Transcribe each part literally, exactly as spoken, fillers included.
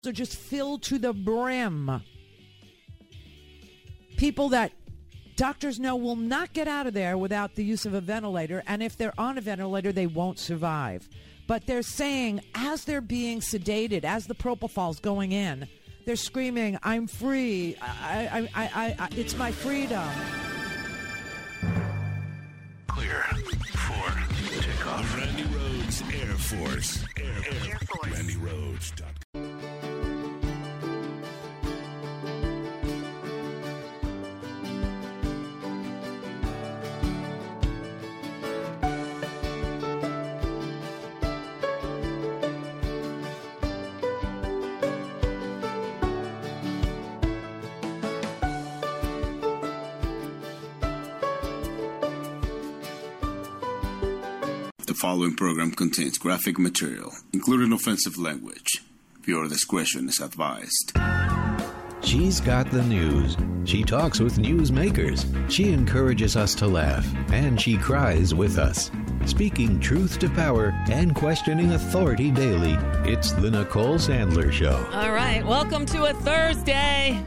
are just filled to the brim. People that doctors know will not get out of there without the use of a ventilator, and if they're on a ventilator, they won't survive. But they're saying, as they're being sedated, as the propofol's going in, they're screaming, "I'm free! I, I, I, I, I it's my freedom!" Clear for takeoff. Randy Rhodes Air Force. Air, Air, Air Force. Randy Rhodes dot com. The following program contains graphic material, including offensive language. Viewer discretion is advised. She's got the news. She talks with newsmakers. She encourages us to laugh, and she cries with us. Speaking truth to power and questioning authority daily, it's the Nicole Sandler Show. All right, welcome to a Thursday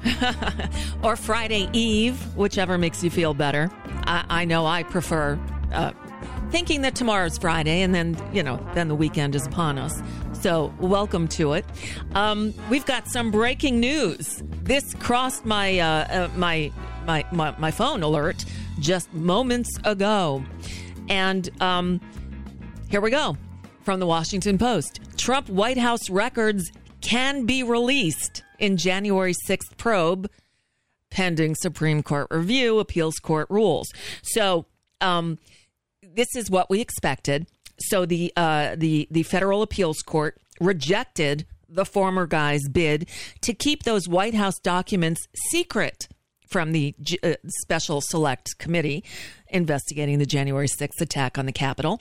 or Friday Eve, whichever makes you feel better. I, I know I prefer uh, thinking that tomorrow's Friday, and then, you know, then the weekend is upon us. So welcome to it. Um, we've got some breaking news. This crossed my, uh, uh, my my my my phone alert just moments ago, and um, here we go from the Washington Post. Trump White House records can be released in January sixth probe, pending Supreme Court review. Appeals court rules. So. Um, This is what we expected. So the uh, the the federal appeals court rejected the former guy's bid to keep those White House documents secret from the uh, special select committee investigating the January sixth attack on the Capitol.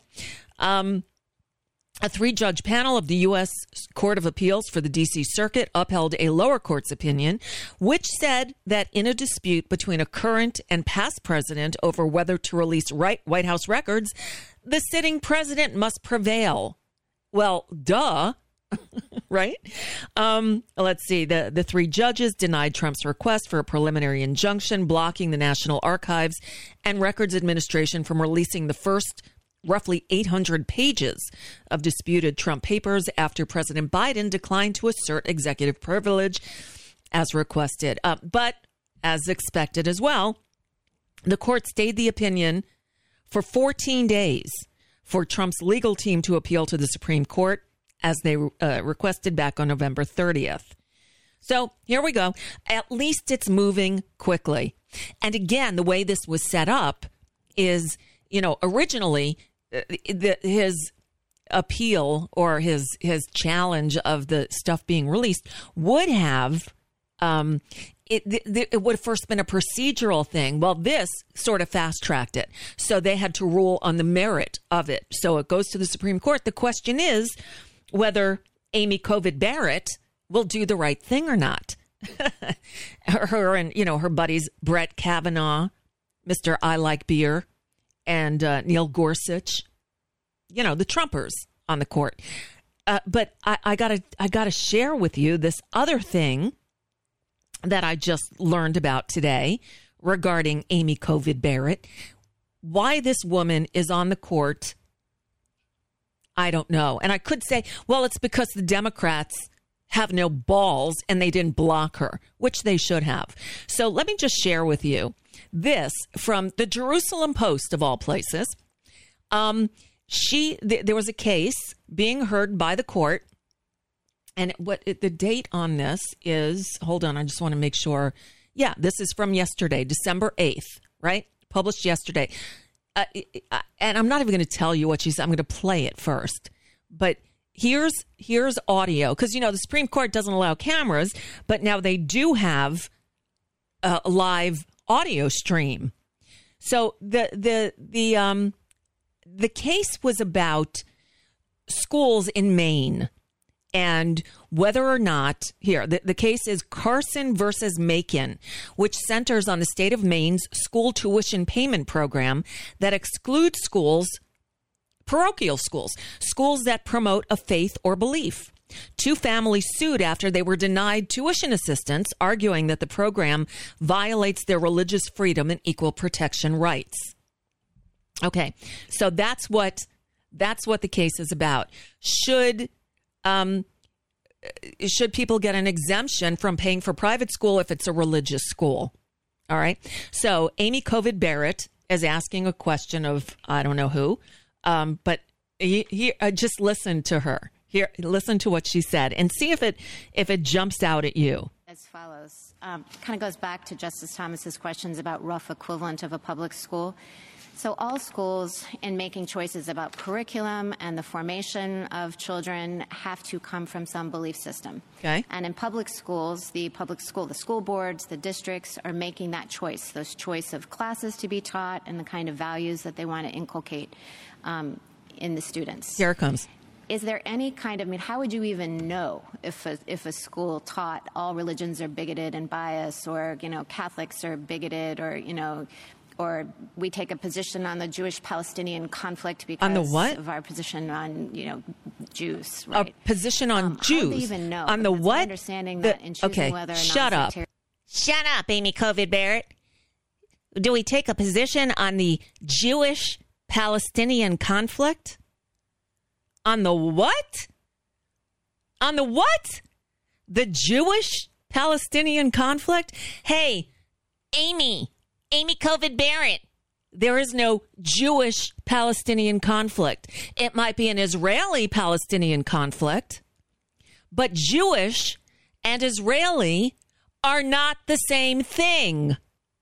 Um, a three-judge panel of the U S Court of Appeals for the D C Circuit upheld a lower court's opinion, which said that in a dispute between a current and past president over whether to release right White House records, the sitting president must prevail. Well, duh, right? Um, let's see. The, the three judges denied Trump's request for a preliminary injunction blocking the National Archives and Records Administration from releasing the first roughly eight hundred pages of disputed Trump papers after President Biden declined to assert executive privilege as requested. Uh, but as expected as well, the court stayed the opinion for fourteen days for Trump's legal team to appeal to the Supreme Court as they uh, requested back on November thirtieth. So here we go. At least it's moving quickly. And again, the way this was set up is, you know, originally The, his appeal or his his challenge of the stuff being released would have um, it, it, it would have first been a procedural thing. Well, this sort of fast tracked it, so they had to rule on the merit of it. So it goes to the Supreme Court. The question is whether Amy Covid Barrett will do the right thing or not. her, her and you know her buddies Brett Kavanaugh, Mister I Like Beer, and uh, Neil Gorsuch, you know, the Trumpers on the court. Uh, but I, I gotta, I gotta share with you this other thing that I just learned about today regarding Amy Covid Barrett. Why this woman is on the court, I don't know. And I could say, well, it's because the Democrats have no balls and they didn't block her, which they should have. So let me just share with you this from the Jerusalem Post, of all places. Um, she th- there was a case being heard by the court, and what it, the date on this is, hold on, I just want to make sure. Yeah, this is from yesterday, December eighth, right? Published yesterday. Uh, and I'm not even going to tell you what she said. I'm going to play it first. But here's here's audio, because, you know, the Supreme Court doesn't allow cameras, but now they do have a live audio stream. So the the the um the case was about schools in Maine and whether or not here the, the case is Carson versus Macon, which centers on the state of Maine's school tuition payment program that excludes schools, parochial schools, schools that promote a faith or belief. Two families sued after they were denied tuition assistance, arguing that the program violates their religious freedom and equal protection rights. Okay, so that's what that's what the case is about. Should um, should people get an exemption from paying for private school if it's a religious school? All right. So Amy Covid Barrett is asking a question of I don't know who, um, but he, he, uh, just listen to her. Here, listen to what she said and see if it if it jumps out at you. As follows, um, kind of goes back to Justice Thomas's questions about rough equivalent of a public school. So all schools, in making choices about curriculum and the formation of children, have to come from some belief system. Okay. And in public schools, the public school, the school boards, the districts are making that choice, those choice of classes to be taught and the kind of values that they want to inculcate um, in the students. Here it comes. Is there any kind of, I mean, how would you even know if a, if a school taught all religions are bigoted and biased, or, you know, Catholics are bigoted, or, you know, or we take a position on the Jewish-Palestinian conflict because on the what? of our position on, you know, Jews, right? A position on um, Jews? How do they even know? On the Because what? my understanding the, that in choosing okay, whether or not shut up. sectarian- Shut up, Amy Covid Barrett. Do we take a position on the Jewish-Palestinian conflict? On the what? On the what? The Jewish-Palestinian conflict? Hey, Amy, Amy Covid Barrett, there is no Jewish-Palestinian conflict. It might be an Israeli-Palestinian conflict, but Jewish and Israeli are not the same thing.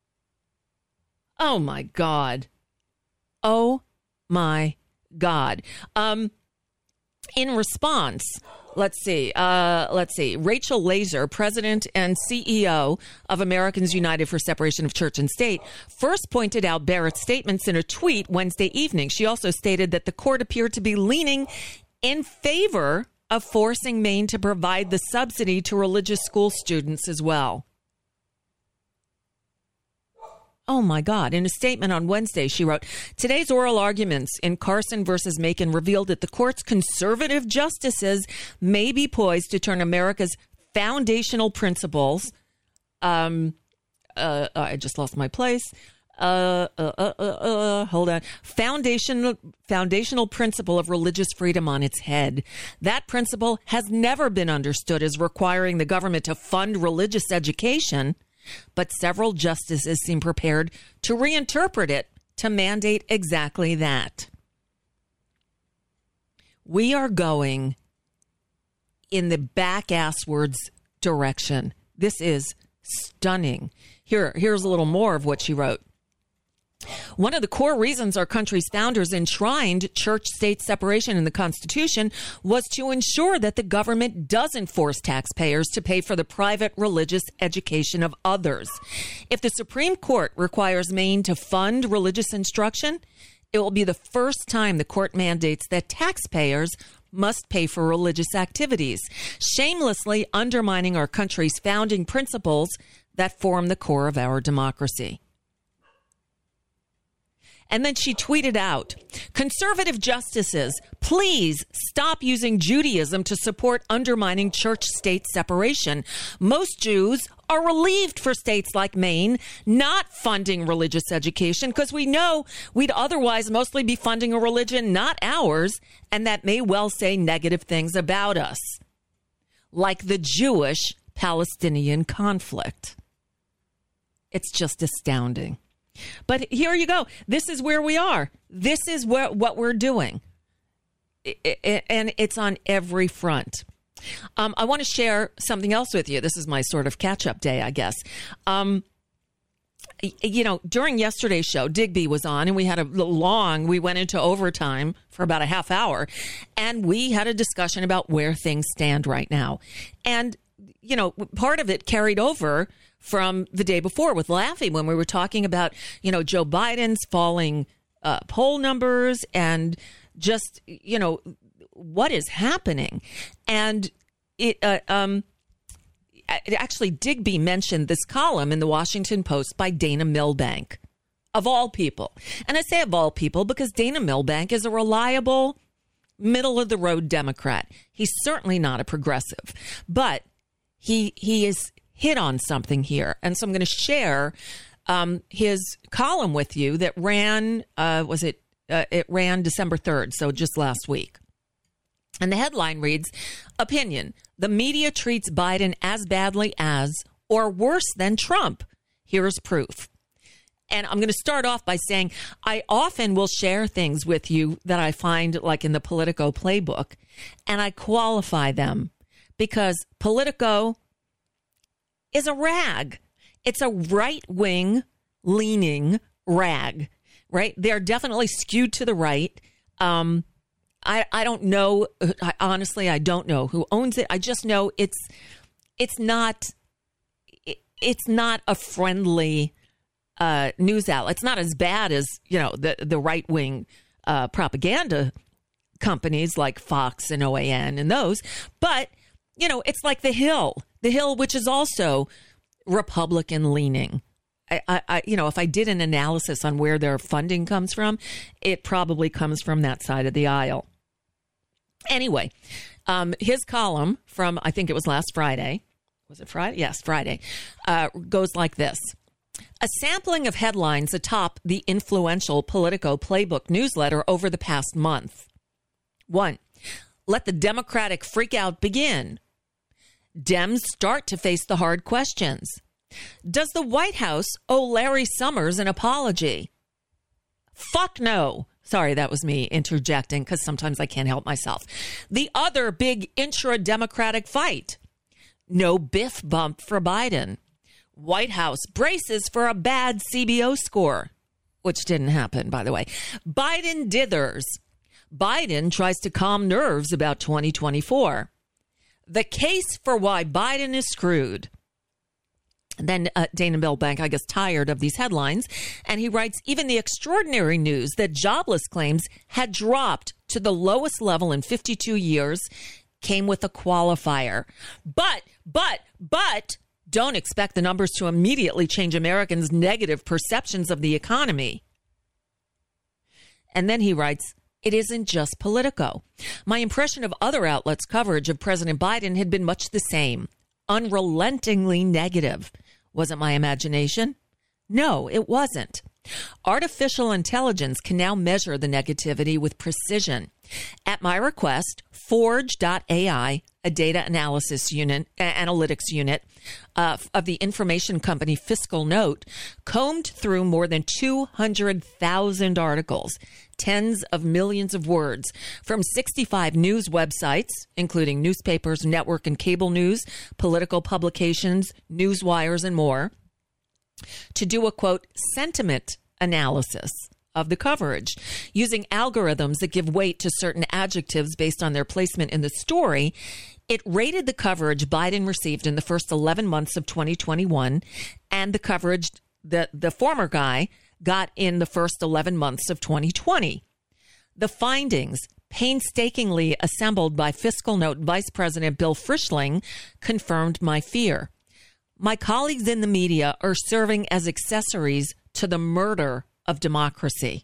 Oh, my God. Oh, my God. Um... In response, let's see, uh, let's see, Rachel Laser, president and C E O of Americans United for Separation of Church and State, first pointed out Barrett's statements in a tweet Wednesday evening. She also stated that the court appeared to be leaning in favor of forcing Maine to provide the subsidy to religious school students as well. Oh, my God. In a statement on Wednesday, she wrote, today's oral arguments in Carson versus Macon revealed that the court's conservative justices may be poised to turn America's foundational principles. Um, uh, I just lost my place. Uh, uh, uh, uh, uh, hold on. Foundational, foundational principle of religious freedom on its head. That principle has never been understood as requiring the government to fund religious education. But several justices seem prepared to reinterpret it to mandate exactly that. We are going in the back-asswards direction. This is stunning. Here, here's a little more of what she wrote. One of the core reasons our country's founders enshrined church-state separation in the Constitution was to ensure that the government doesn't force taxpayers to pay for the private religious education of others. If the Supreme Court requires Maine to fund religious instruction, it will be the first time the court mandates that taxpayers must pay for religious activities, shamelessly undermining our country's founding principles that form the core of our democracy. And then she tweeted out, conservative justices, please stop using Judaism to support undermining church-state separation. Most Jews are relieved for states like Maine not funding religious education because we know we'd otherwise mostly be funding a religion not ours, and that may well say negative things about us, like the Jewish-Palestinian conflict. It's just astounding. But here you go. This is where we are. This is where, what we're doing. And it's on every front. Um, I want to share something else with you. This is my sort of catch-up day, I guess. Um, you know, during yesterday's show, Digby was on, and we had a long, we went into overtime for about a half hour, and we had a discussion about where things stand right now. And, you know, part of it carried over from the day before with Laffey when we were talking about, you know, Joe Biden's falling uh, poll numbers and just, you know, what is happening. And it uh, um, actually Digby mentioned this column in the Washington Post by Dana Milbank, of all people. And I say of all people because Dana Milbank is a reliable middle of the road Democrat. He's certainly not a progressive, but he he is hit on something here. And so I'm going to share um, his column with you that ran, uh, was it, uh, it ran December third, so just last week. And the headline reads, Opinion, the media treats Biden as badly as or worse than Trump. Here's proof. And I'm going to start off by saying I often will share things with you that I find like in the Politico playbook, and I qualify them because Politico is a rag. It's a right-wing leaning rag, right? They're definitely skewed to the right. Um, I, I don't know. I, honestly, I don't know who owns it. I just know it's it's not it, it's not a friendly uh, news outlet. It's not as bad as, you know, the the right-wing uh, propaganda companies like Fox and O A N and those. But, you know, it's like The Hill. The Hill, which is also Republican leaning. I, I, you know, if I did an analysis on where their funding comes from, it probably comes from that side of the aisle. Anyway, um, his column from, I think it was last Friday. Was it Friday? Yes, Friday. Uh, goes like this. A sampling of headlines atop the influential Politico Playbook newsletter over the past month. One, let the Democratic freakout begin. Dems start to face the hard questions. Does the White House owe Larry Summers an apology? Fuck no. Sorry, that was me interjecting because sometimes I can't help myself. The other big intra-Democratic fight. No biff bump for Biden. White House braces for a bad C B O score, which didn't happen, by the way. Biden dithers. Biden tries to calm nerves about twenty twenty-four. The case for why Biden is screwed. And then uh, Dana Milbank, I guess, tired of these headlines. And he writes, even the extraordinary news that jobless claims had dropped to the lowest level in fifty-two years came with a qualifier. But, but, but don't expect the numbers to immediately change Americans' negative perceptions of the economy. And then he writes, it isn't just Politico. My impression of other outlets' coverage of President Biden had been much the same, unrelentingly negative. Was it my imagination? No, it wasn't. Artificial intelligence can now measure the negativity with precision. At my request, Forge dot A I, a data analysis unit, uh, analytics unit uh, of the information company Fiscal Note, combed through more than two hundred thousand articles, tens of millions of words from sixty-five news websites, including newspapers, network and cable news, political publications, news wires, and more, to do a, quote, sentiment analysis of the coverage. Using algorithms that give weight to certain adjectives based on their placement in the story, it rated the coverage Biden received in the first eleven months of twenty twenty-one and the coverage that the former guy got in the first eleven months of twenty twenty. The findings, painstakingly assembled by Fiscal Note Vice President Bill Frischling, confirmed my fear. My colleagues in the media are serving as accessories to the murder of democracy.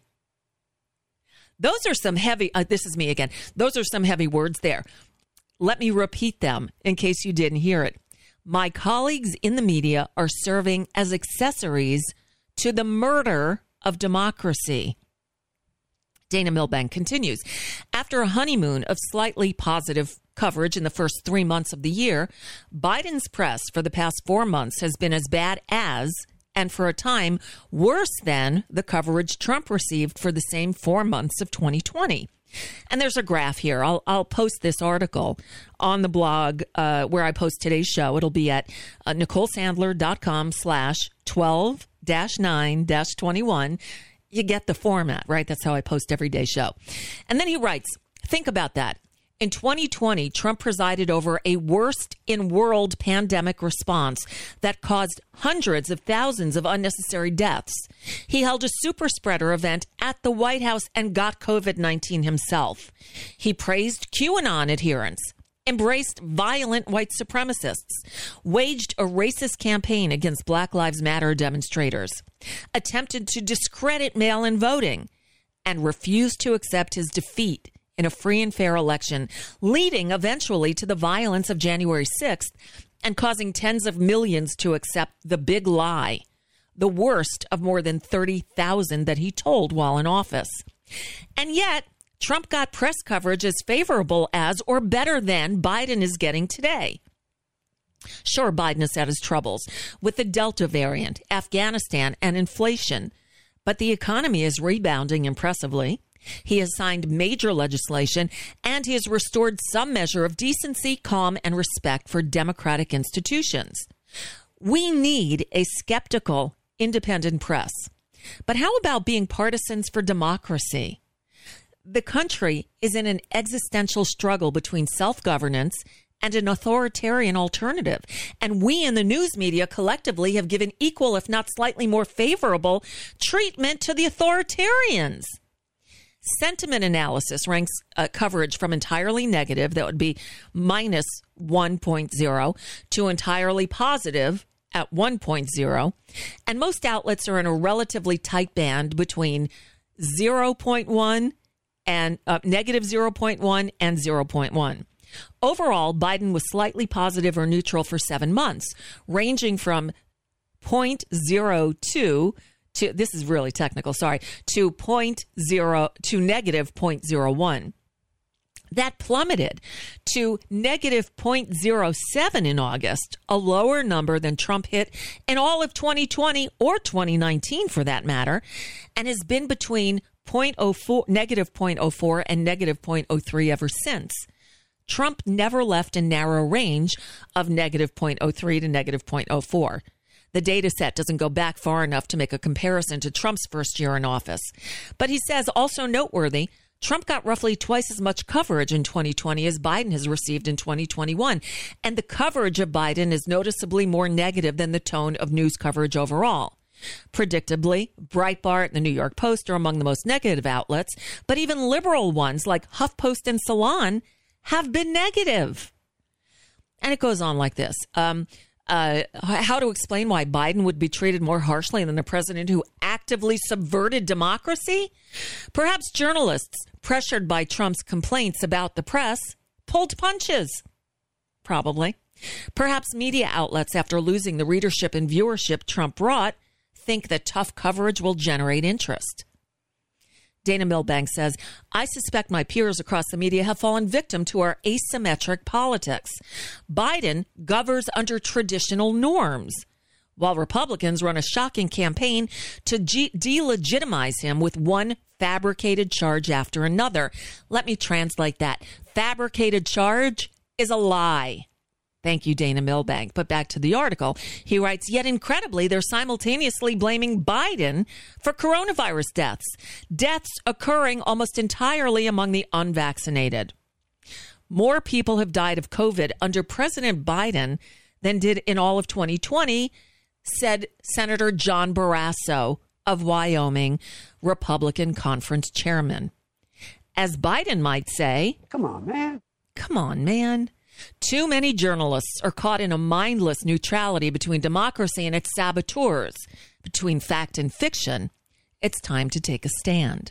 Those are some heavy, uh, this is me again. Those are some heavy words there. Let me repeat them in case you didn't hear it. My colleagues in the media are serving as accessories to the murder of democracy. Dana Milbank continues. After a honeymoon of slightly positive coverage in the first three months of the year, Biden's press for the past four months has been as bad as, and for a time, worse than the coverage Trump received for the same four months of twenty twenty. And there's a graph here. I'll, I'll post this article on the blog uh, where I post today's show. It'll be at uh, NicoleSandler.com slash 12 dash 9 dash 21. You get the format, right? That's how I post every day show. And then he writes, think about that. In twenty twenty, Trump presided over a worst-in-world pandemic response that caused hundreds of thousands of unnecessary deaths. He held a super spreader event at the White House and got covid nineteen himself. He praised QAnon adherents, embraced violent white supremacists, waged a racist campaign against Black Lives Matter demonstrators, attempted to discredit mail-in voting, and refused to accept his defeat in a free and fair election, leading eventually to the violence of January sixth and causing tens of millions to accept the big lie, the worst of more than thirty thousand that he told while in office. And yet, Trump got press coverage as favorable as or better than Biden is getting today. Sure, Biden has had his troubles with the Delta variant, Afghanistan, and inflation, but the economy is rebounding impressively. He has signed major legislation, and he has restored some measure of decency, calm, and respect for democratic institutions. We need a skeptical, independent press. But how about being partisans for democracy? The country is in an existential struggle between self-governance and an authoritarian alternative. And we in the news media collectively have given equal, if not slightly more favorable, treatment to the authoritarians. Sentiment analysis ranks uh, coverage from entirely negative, that would be minus one point zero, to entirely positive at one point zero. And most outlets are in a relatively tight band between zero point one and uh, negative zero point one and zero point one. Overall, Biden was slightly positive or neutral for seven months, ranging from zero point zero two to, this is really technical, sorry, to zero point zero to negative zero point zero one. That plummeted to negative zero point zero seven in August, a lower number than Trump hit in all of twenty twenty or twenty nineteen for that matter, and has been between zero point zero four, negative zero point zero four and negative zero point zero three ever since. Trump never left a narrow range of negative zero point zero three to negative zero point zero four. The data set doesn't go back far enough to make a comparison to Trump's first year in office. But he says, also noteworthy, Trump got roughly twice as much coverage in twenty twenty as Biden has received in twenty twenty-one. And the coverage of Biden is noticeably more negative than the tone of news coverage overall. Predictably, Breitbart and the New York Post are among the most negative outlets, but even liberal ones like HuffPost and Salon have been negative. And it goes on like this. Um, uh, how to explain why Biden would be treated more harshly than a president who actively subverted democracy? Perhaps journalists, pressured by Trump's complaints about the press, pulled punches. Probably. Perhaps media outlets, after losing the readership and viewership Trump brought, think that tough coverage will generate interest. Dana Milbank says, I suspect my peers across the media have fallen victim to our asymmetric politics. Biden governs under traditional norms, while Republicans run a shocking campaign to ge- delegitimize him with one fabricated charge after another. Let me translate that. Fabricated charge is a lie. Thank you, Dana Milbank. But back to the article. He writes, yet incredibly, they're simultaneously blaming Biden for coronavirus deaths, deaths occurring almost entirely among the unvaccinated. More people have died of COVID under President Biden than did in all of twenty twenty, said Senator John Barrasso of Wyoming, Republican conference chairman. As Biden might say, come on, man. Come on, man. Too many journalists are caught in a mindless neutrality between democracy and its saboteurs, between fact and fiction. It's time to take a stand.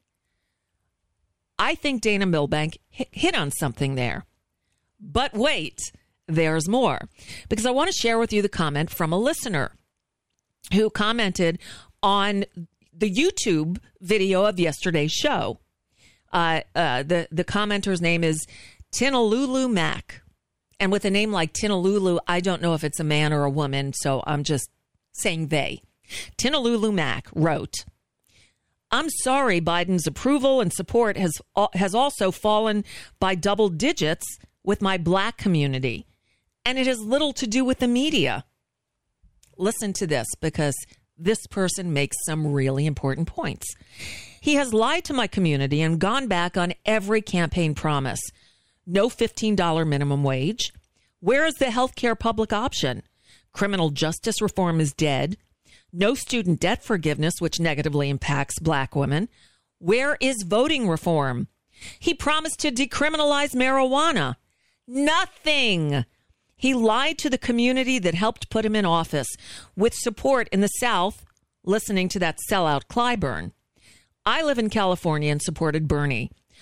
I think Dana Milbank hit on something there. But wait, there's more. Because I want to share with you the comment from a listener who commented on the YouTube video of yesterday's show. Uh, uh, the, the commenter's name is Tinalulu Mac. And with a name like Tinalulu, I don't know if it's a man or a woman, so I'm just saying they. Tinalulu Mac wrote, I'm sorry Biden's approval and support has has also fallen by double digits with my black community, and it has little to do with the media. Listen to this, because this person makes some really important points. He has lied to my community and gone back on every campaign promise. No fifteen dollars minimum wage. Where is the health care public option? Criminal justice reform is dead. No student debt forgiveness, which negatively impacts black women. Where is voting reform? He promised to decriminalize marijuana. Nothing. He lied to the community that helped put him in office with support in the South, listening to that sellout Clyburn. I live in California and supported Bernie.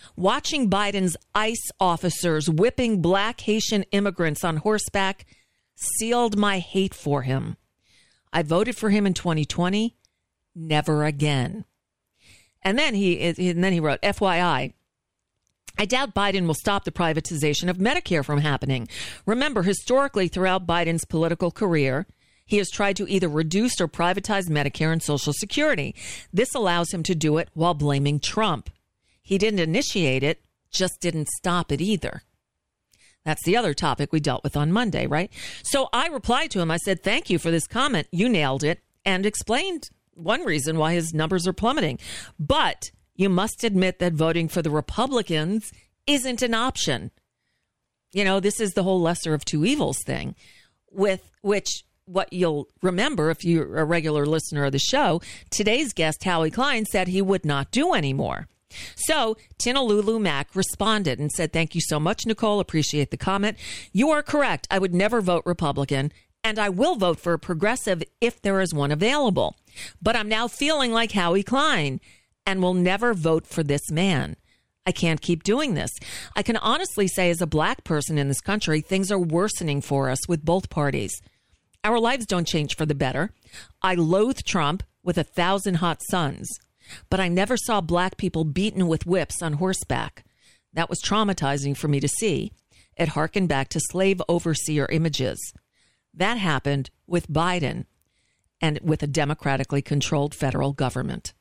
Watching Biden's ICE officers whipping black Haitian immigrants on horseback sealed my hate for him. I voted for him in twenty twenty. Never again. And then he and then he wrote, F Y I, I doubt Biden will stop the privatization of Medicare from happening. Remember, historically, throughout Biden's political career, he has tried to either reduce or privatize Medicare and Social Security. This allows him to do it while blaming Trump. He didn't initiate it, just didn't stop it either. That's the other topic we dealt with on Monday, right? So I replied to him. I said, thank you for this comment. You nailed it, and explained one reason why his numbers are plummeting. But you must admit that voting for the Republicans isn't an option. You know, this is the whole lesser of two evils thing, with which what you'll remember if you're a regular listener of the show, today's guest, Howie Klein, said he would not do anymore. So Tinalulu Mack responded and said, thank you so much, Nicole. Appreciate the comment. You are correct. I would never vote Republican, and I will vote for a progressive if there is one available. But I'm now feeling like Howie Klein and will never vote for this man. I can't keep doing this. I can honestly say, as a black person in this country, things are worsening for us with both parties. Our lives don't change for the better. I loathe Trump with a thousand hot suns, but I never saw black people beaten with whips on horseback. That was traumatizing for me to see. It harkened back to slave overseer images. That happened with Biden and with a democratically controlled federal government.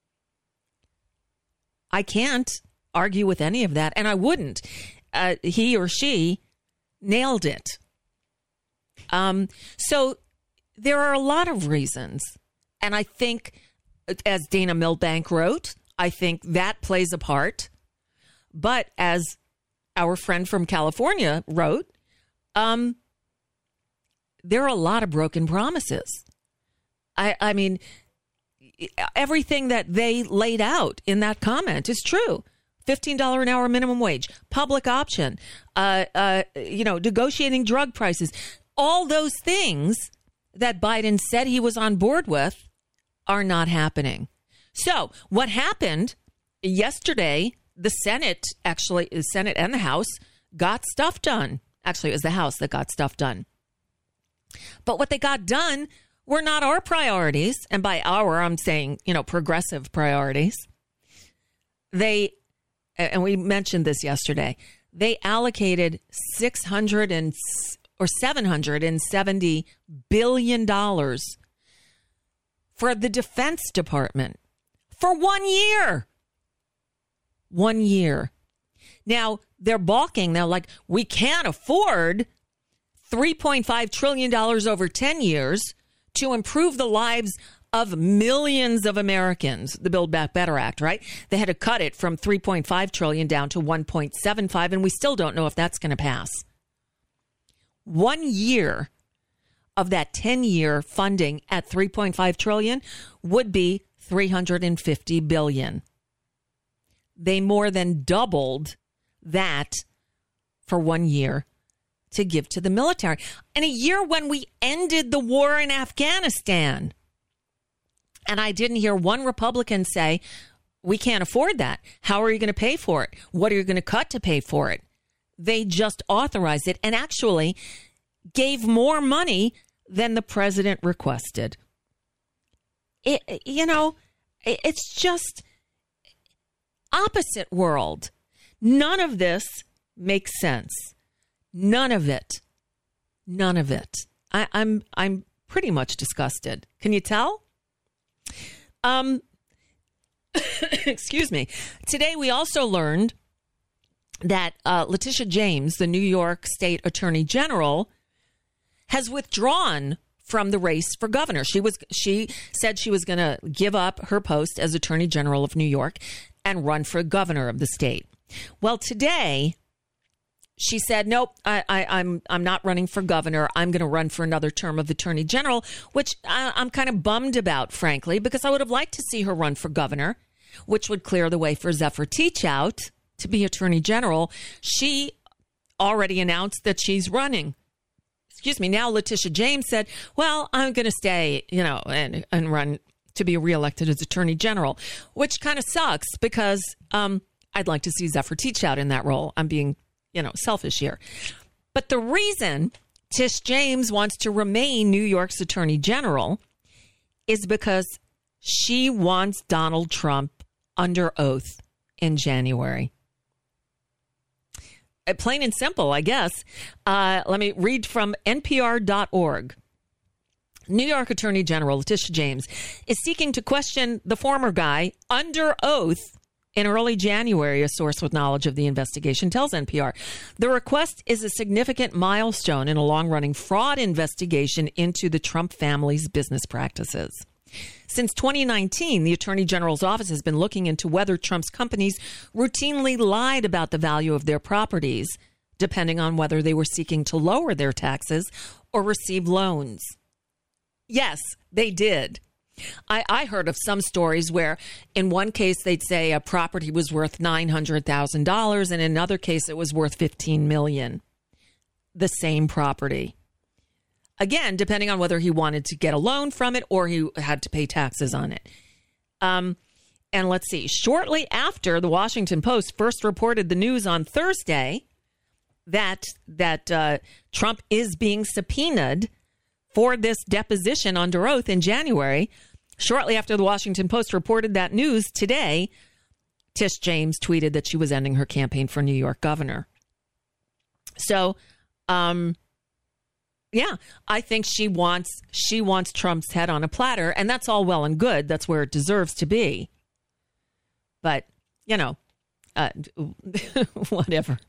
I can't argue with any of that, and I wouldn't. Uh, he or she nailed it. Um, so there are a lot of reasons, and I think, as Dana Milbank wrote, I think that plays a part. But as our friend from California wrote, um, there are a lot of broken promises. I, I mean, everything that they laid out in that comment is true. fifteen dollars an hour minimum wage, public option, uh, uh, you know, negotiating drug prices. All those things that Biden said he was on board with are not happening. So what happened yesterday, the Senate, actually, the Senate and the House got stuff done. Actually, it was the House that got stuff done. But what they got done were not our priorities. And by our, I'm saying, you know, progressive priorities. They, and we mentioned this yesterday, they allocated six hundred and or seven hundred seventy billion dollars for the Defense Department for one year. One year. Now, they're balking. They're like, we can't afford three point five trillion dollars over ten years to improve the lives of millions of Americans. The Build Back Better Act, right? They had to cut it from three point five trillion dollars down to one point seven five, and we still don't know if that's going to pass. One year of that ten-year funding at three point five trillion dollars would be three hundred fifty billion dollars. They more than doubled that for one year to give to the military. In a year when we ended the war in Afghanistan. And I didn't hear one Republican say, we can't afford that. How are you going to pay for it? What are you going to cut to pay for it? They just authorized it and actually gave more money than the president requested. It, you know, it's just opposite world. None of this makes sense. None of it. None of it. I, I'm I'm pretty much disgusted. Can you tell? Um, excuse me. Today we also learned that uh, Letitia James, the New York State Attorney General, has withdrawn from the race for governor. She was she said she was going to give up her post as Attorney General of New York and run for governor of the state. Well, today she said, nope, I, I, I'm I'm not running for governor. I'm going to run for another term of Attorney General, which I, I'm kind of bummed about, frankly, because I would have liked to see her run for governor, which would clear the way for Zephyr Teachout to be Attorney General. She already announced that she's running. Excuse me. Now, Letitia James said, well, I'm going to stay, you know, and, and run to be reelected as Attorney General, which kind of sucks because um, I'd like to see Zephyr Teachout in that role. I'm being, you know, selfish here. But the reason Tish James wants to remain New York's Attorney General is because she wants Donald Trump under oath in January. Uh, plain and simple, I guess. Uh, let me read from N P R dot org. New York Attorney General Tish James is seeking to question the former guy under oath in early January, a source with knowledge of the investigation tells N P R. The request is a significant milestone in a long-running fraud investigation into the Trump family's business practices. Since twenty nineteen, the Attorney General's office has been looking into whether Trump's companies routinely lied about the value of their properties, depending on whether they were seeking to lower their taxes or receive loans. Yes, they did. I, I heard of some stories where in one case they'd say a property was worth nine hundred thousand dollars and in another case it was worth fifteen million dollars. The same property. Again, depending on whether he wanted to get a loan from it or he had to pay taxes on it. Um, and let's see, shortly after the Washington Post first reported the news on Thursday that, that uh, Trump is being subpoenaed for this deposition under oath in January, shortly after the Washington Post reported that news today, Tish James tweeted that she was ending her campaign for New York governor. So, um, yeah, I think she wants she wants Trump's head on a platter, and that's all well and good. That's where it deserves to be. But, you know, uh, whatever.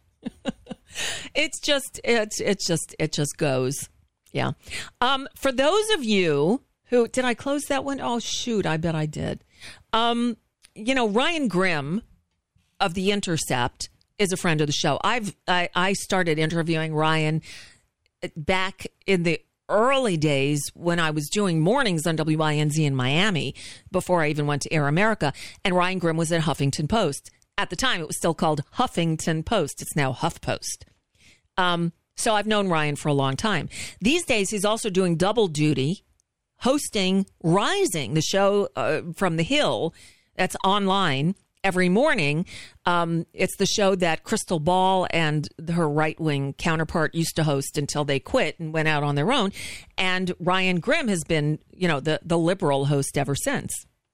It's just it's it's just it just goes. Yeah. Um, for those of you who, did I close that one? Oh, shoot. I bet I did. Um, you know, Ryan Grimm of The Intercept is a friend of the show. I've, I, I started interviewing Ryan back in the early days when I was doing mornings on W I N Z in Miami before I even went to Air America. And Ryan Grimm was at Huffington Post. At the time, it was still called Huffington Post. It's now HuffPost. Um, So I've known Ryan for a long time. These days, he's also doing double duty, hosting Rising, the show uh, from the Hill that's online every morning. Um, it's the show that Crystal Ball and her right-wing counterpart used to host until they quit and went out on their own. And Ryan Grimm has been, you know, the, the liberal host ever since.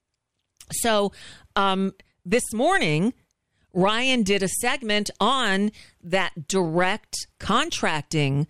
So um, this morning, Ryan did a segment on that direct contracting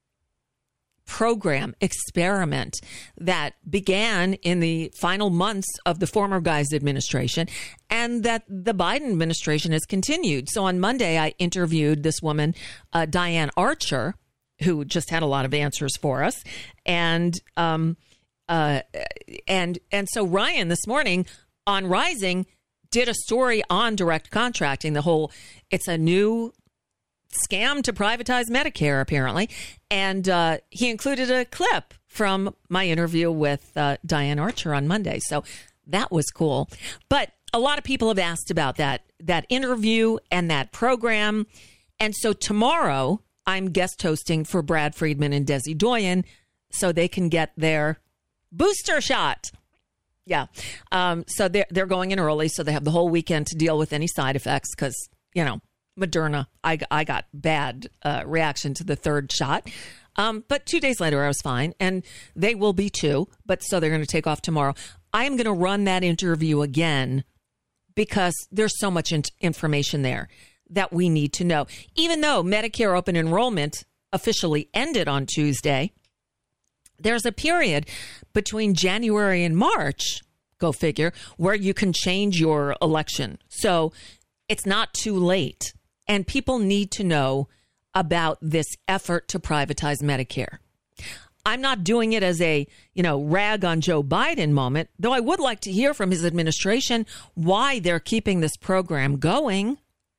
program experiment that began in the final months of the former guy's administration and that the Biden administration has continued. So on Monday, I interviewed this woman, uh, Diane Archer, who just had a lot of answers for us. And um, uh, and and so Ryan this morning on Rising did a story on direct contracting, the whole, it's a new scam to privatize Medicare, apparently. And uh, he included a clip from my interview with uh, Diane Archer on Monday. So that was cool. But a lot of people have asked about that, that interview and that program. And so tomorrow I'm guest hosting for Brad Friedman and Desi Doyen so they can get their booster shot. Yeah. Um, so they're, they're going in early, so they have the whole weekend to deal with any side effects because, you know, Moderna, I, I got bad uh, reaction to the third shot. Um, but two days later, I was fine, and they will be too. But so they're going to take off tomorrow. I am going to run that interview again because there's so much in- information there that we need to know. Even though Medicare open enrollment officially ended on Tuesday, there's a period between January and March, go figure, where you can change your election. So it's not too late. And people need to know about this effort to privatize Medicare. I'm not doing it as a, you know, rag on Joe Biden moment, though I would like to hear from his administration why they're keeping this program going.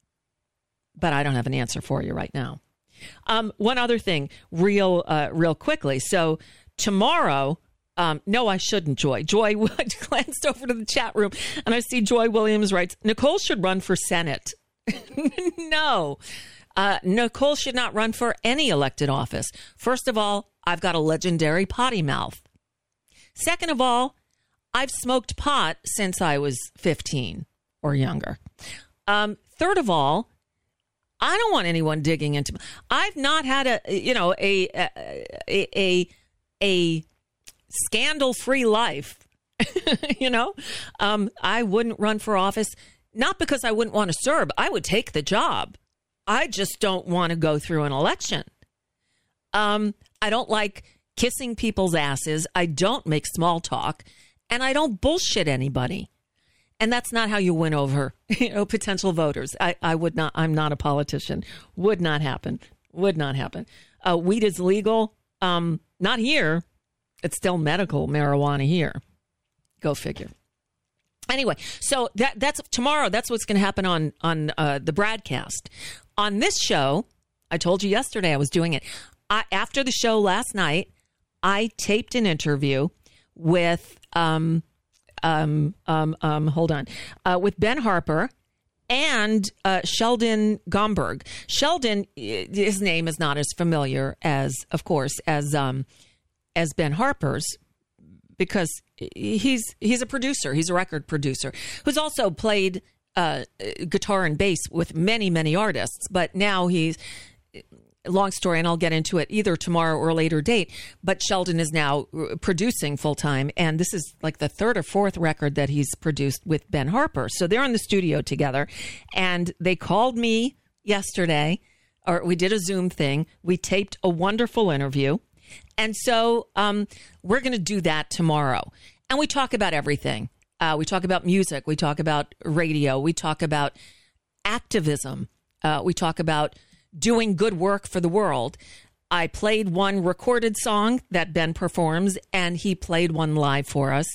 But I don't have an answer for you right now. Um, one other thing, real, uh, real quickly. So tomorrow, um, no, I shouldn't, Joy. Joy glanced over to the chat room, and I see Joy Williams writes, Nicole should run for Senate. No, uh, Nicole should not run for any elected office. First of all, I've got a legendary potty mouth. Second of all, I've smoked pot since I was fifteen or younger. Um, third of all, I don't want anyone digging into. I've not had a you know a a a, a scandal-free life. you know, um, I wouldn't run for office, not because I wouldn't want to serve. I would take the job. I just don't want to go through an election. Um, I don't like kissing people's asses. I don't make small talk, and I don't bullshit anybody. And that's not how you win over, you know, potential voters. I, I would not. I'm not a politician. Would not happen. Would not happen. Uh, weed is legal. Um, not here. It's still medical marijuana here. Go figure. Anyway, so that that's tomorrow. That's what's going to happen on on uh, the broadcast. On this show, I told you yesterday I was doing it. I, after the show last night, I taped an interview with um um um um hold on uh, with Ben Harper and uh, Sheldon Gomberg. Sheldon, his name is not as familiar as, of course, as um as Ben Harper's, because he's he's a producer. He's a record producer who's also played uh, guitar and bass with many, many artists. But now he's, long story, and I'll get into it either tomorrow or a later date, but Sheldon is now producing full time. And this is like the third or fourth record that he's produced with Ben Harper. So they're in the studio together. And they called me yesterday, or we did a Zoom thing. We taped a wonderful interview. And so um, we're going to do that tomorrow. And we talk about everything. Uh, we talk about music. We talk about radio. We talk about activism. Uh, we talk about doing good work for the world. I played one recorded song that Ben performs, and he played one live for us.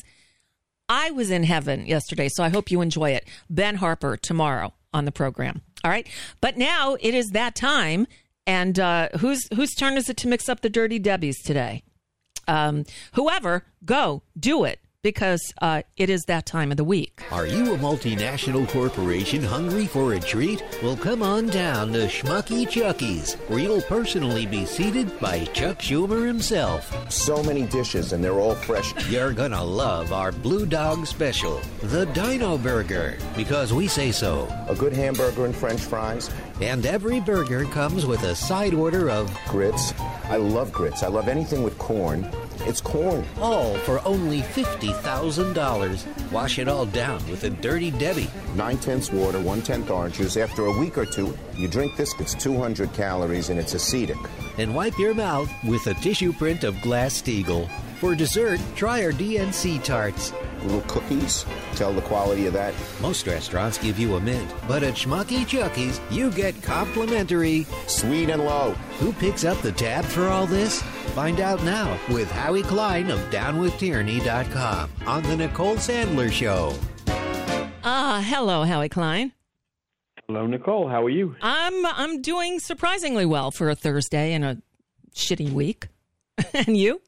I was in heaven yesterday, so I hope you enjoy it. Ben Harper tomorrow on the program. All right. But now it is that time. And uh, whose whose turn is it to mix up the Dirty Debbies today? Um, whoever, go, do it, because uh, it is that time of the week. Are you a multinational corporation hungry for a treat? Well, come on down to Schmucky Chucky's, where you'll personally be seated by Chuck Schumer himself. So many dishes, and they're all fresh. You're gonna love our Blue Dog Special, the Dino Burger, because we say so. A good hamburger and French fries. And every burger comes with a side order of grits. I love grits. I love anything with corn. It's corn. All for only fifty thousand dollars. Wash it all down with a Dirty Debbie. Nine-tenths water, one-tenth orange juice. After a week or two, you drink this. It's two hundred calories, and it's acetic. And wipe your mouth with a tissue print of Glass-Steagall. For dessert, try our D N C tarts. Little cookies. Tell the quality of that. Most restaurants give you a mint, but at Schmucky Chucky's, you get complimentary. Sweet and low. Who picks up the tab for all this? Find out now with Howie Klein of down with tyranny dot com on the Nicole Sandler Show. Ah, uh, hello, Howie Klein. Hello, Nicole. How are you? I'm I'm doing surprisingly well for a Thursday and a shitty week. And you?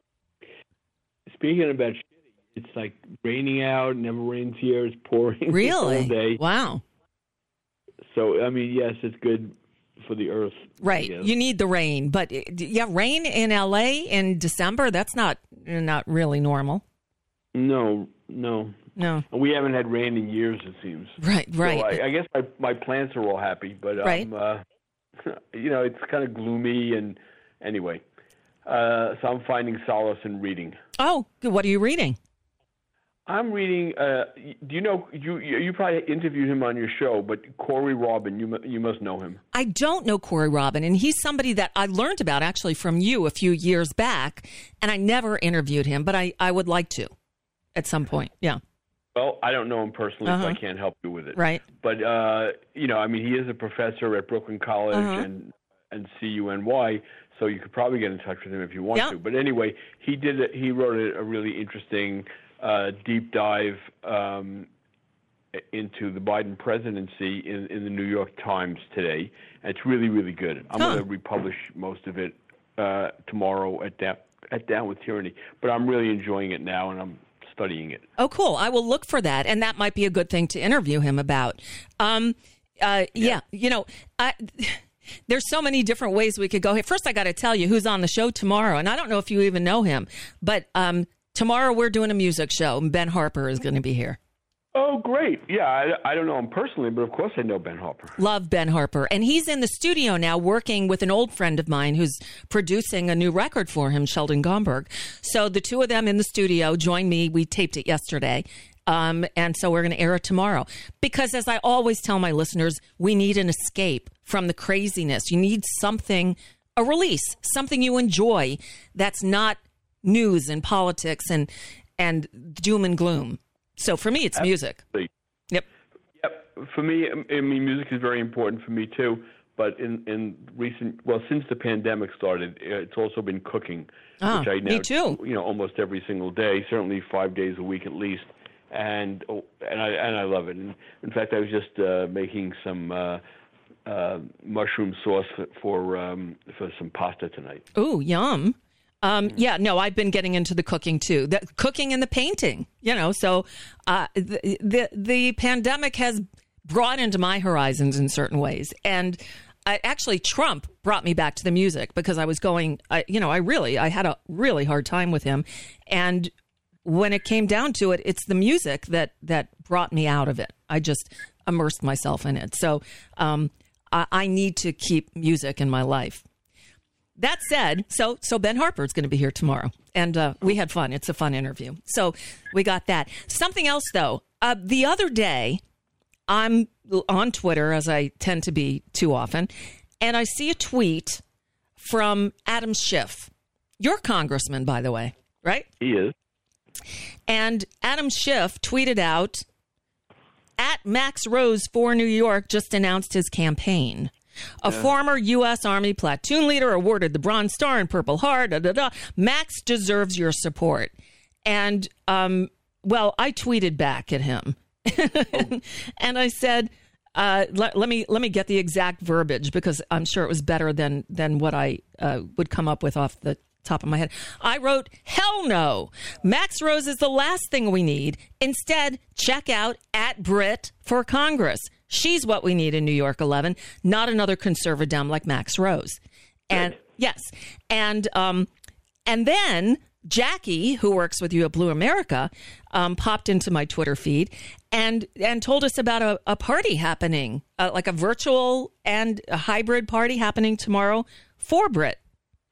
Speaking about shitty, it's like raining out. Never rains here. It's pouring really? all day. Wow. So, I mean, yes, it's good for the earth. Right. You need the rain. But, yeah, rain in L A in December, that's not not really normal. No, no. No. We haven't had rain in years, it seems. Right, right. So I, I guess my, my plants are all happy, but, um, right. uh, you know, it's kind of gloomy. And anyway, uh, so I'm finding solace in reading. Oh, what are you reading? I'm reading. Uh, do you know you you probably interviewed him on your show? But Corey Robin, you you must know him. I don't know Corey Robin, and he's somebody that I learned about actually from you a few years back, and I never interviewed him, but I, I would like to at some point. Yeah. Well, I don't know him personally, uh-huh. so I can't help you with it. Right. But uh, you know, I mean, he is a professor at Brooklyn College uh-huh. and and C U N Y. So you could probably get in touch with him if you want yep. to. But anyway, he did. A, he wrote a, a really interesting uh, deep dive um, into the Biden presidency in, in the New York Times today. And it's really, really good. I'm huh. going to republish most of it uh, tomorrow at Down, at Down with Tyranny. But I'm really enjoying it now, and I'm studying it. Oh, cool. I will look for that, and that might be a good thing to interview him about. Um, uh, yeah. yeah, you know, I... There's so many different ways we could go here. First, I got to tell you who's on the show tomorrow, and I don't know if you even know him, but um, tomorrow we're doing a music show, and Ben Harper is going to be here. Oh, great. Yeah, I, I don't know him personally, but of course I know Ben Harper. Love Ben Harper. And he's in the studio now working with an old friend of mine who's producing a new record for him, Sheldon Gomberg. So the two of them in the studio joined me. We taped it yesterday. Um, and so we're going to air it tomorrow. Because as I always tell my listeners, we need an escape from the craziness. You need something, a release, something you enjoy that's not news and politics and, and doom and gloom. So for me, it's music. Absolutely. Yep. Yep. For me, I mean, music is very important for me too. But in, in recent, well, since the pandemic started, it's also been cooking, ah, which I now me too. do, you know, almost every single day, certainly five days a week at least, and oh, and I and I love it. And in fact, I was just uh, making some uh, uh, mushroom sauce for for, um, for some pasta tonight. Ooh, yum. Um, yeah, no, I've been getting into the cooking too, the cooking and the painting, you know, so uh, the, the the pandemic has brought into my horizons in certain ways. And I, actually, Trump brought me back to the music because I was going, I, you know, I really, I had a really hard time with him. And when it came down to it, it's the music that, that brought me out of it. I just immersed myself in it. So um, I, I need to keep music in my life. That said, so so Ben Harper is going to be here tomorrow, and uh, we had fun. It's a fun interview. So we got that. Something else, though. Uh, the other day, I'm on Twitter, as I tend to be too often, and I see a tweet from Adam Schiff, your congressman, by the way, right? He is. And Adam Schiff tweeted out, at Max Rose for New York just announced his campaign. A yeah. former U S. Army platoon leader awarded the Bronze Star and Purple Heart. Da, da, da. Max deserves your support. And, um, well, I tweeted back at him. oh. And I said, uh, let, let me let me get the exact verbiage because I'm sure it was better than, than what I uh, would come up with off the top of my head. I wrote, hell no. Max Rose is the last thing we need. Instead, check out at Brit for Congress. She's what we need in New York eleven, not another conservadem like Max Rose. And Good. yes. And um, and then Jackie, who works with you at Blue America, um, popped into my Twitter feed and and told us about a, a party happening, uh, like a virtual and a hybrid party happening tomorrow for Brit.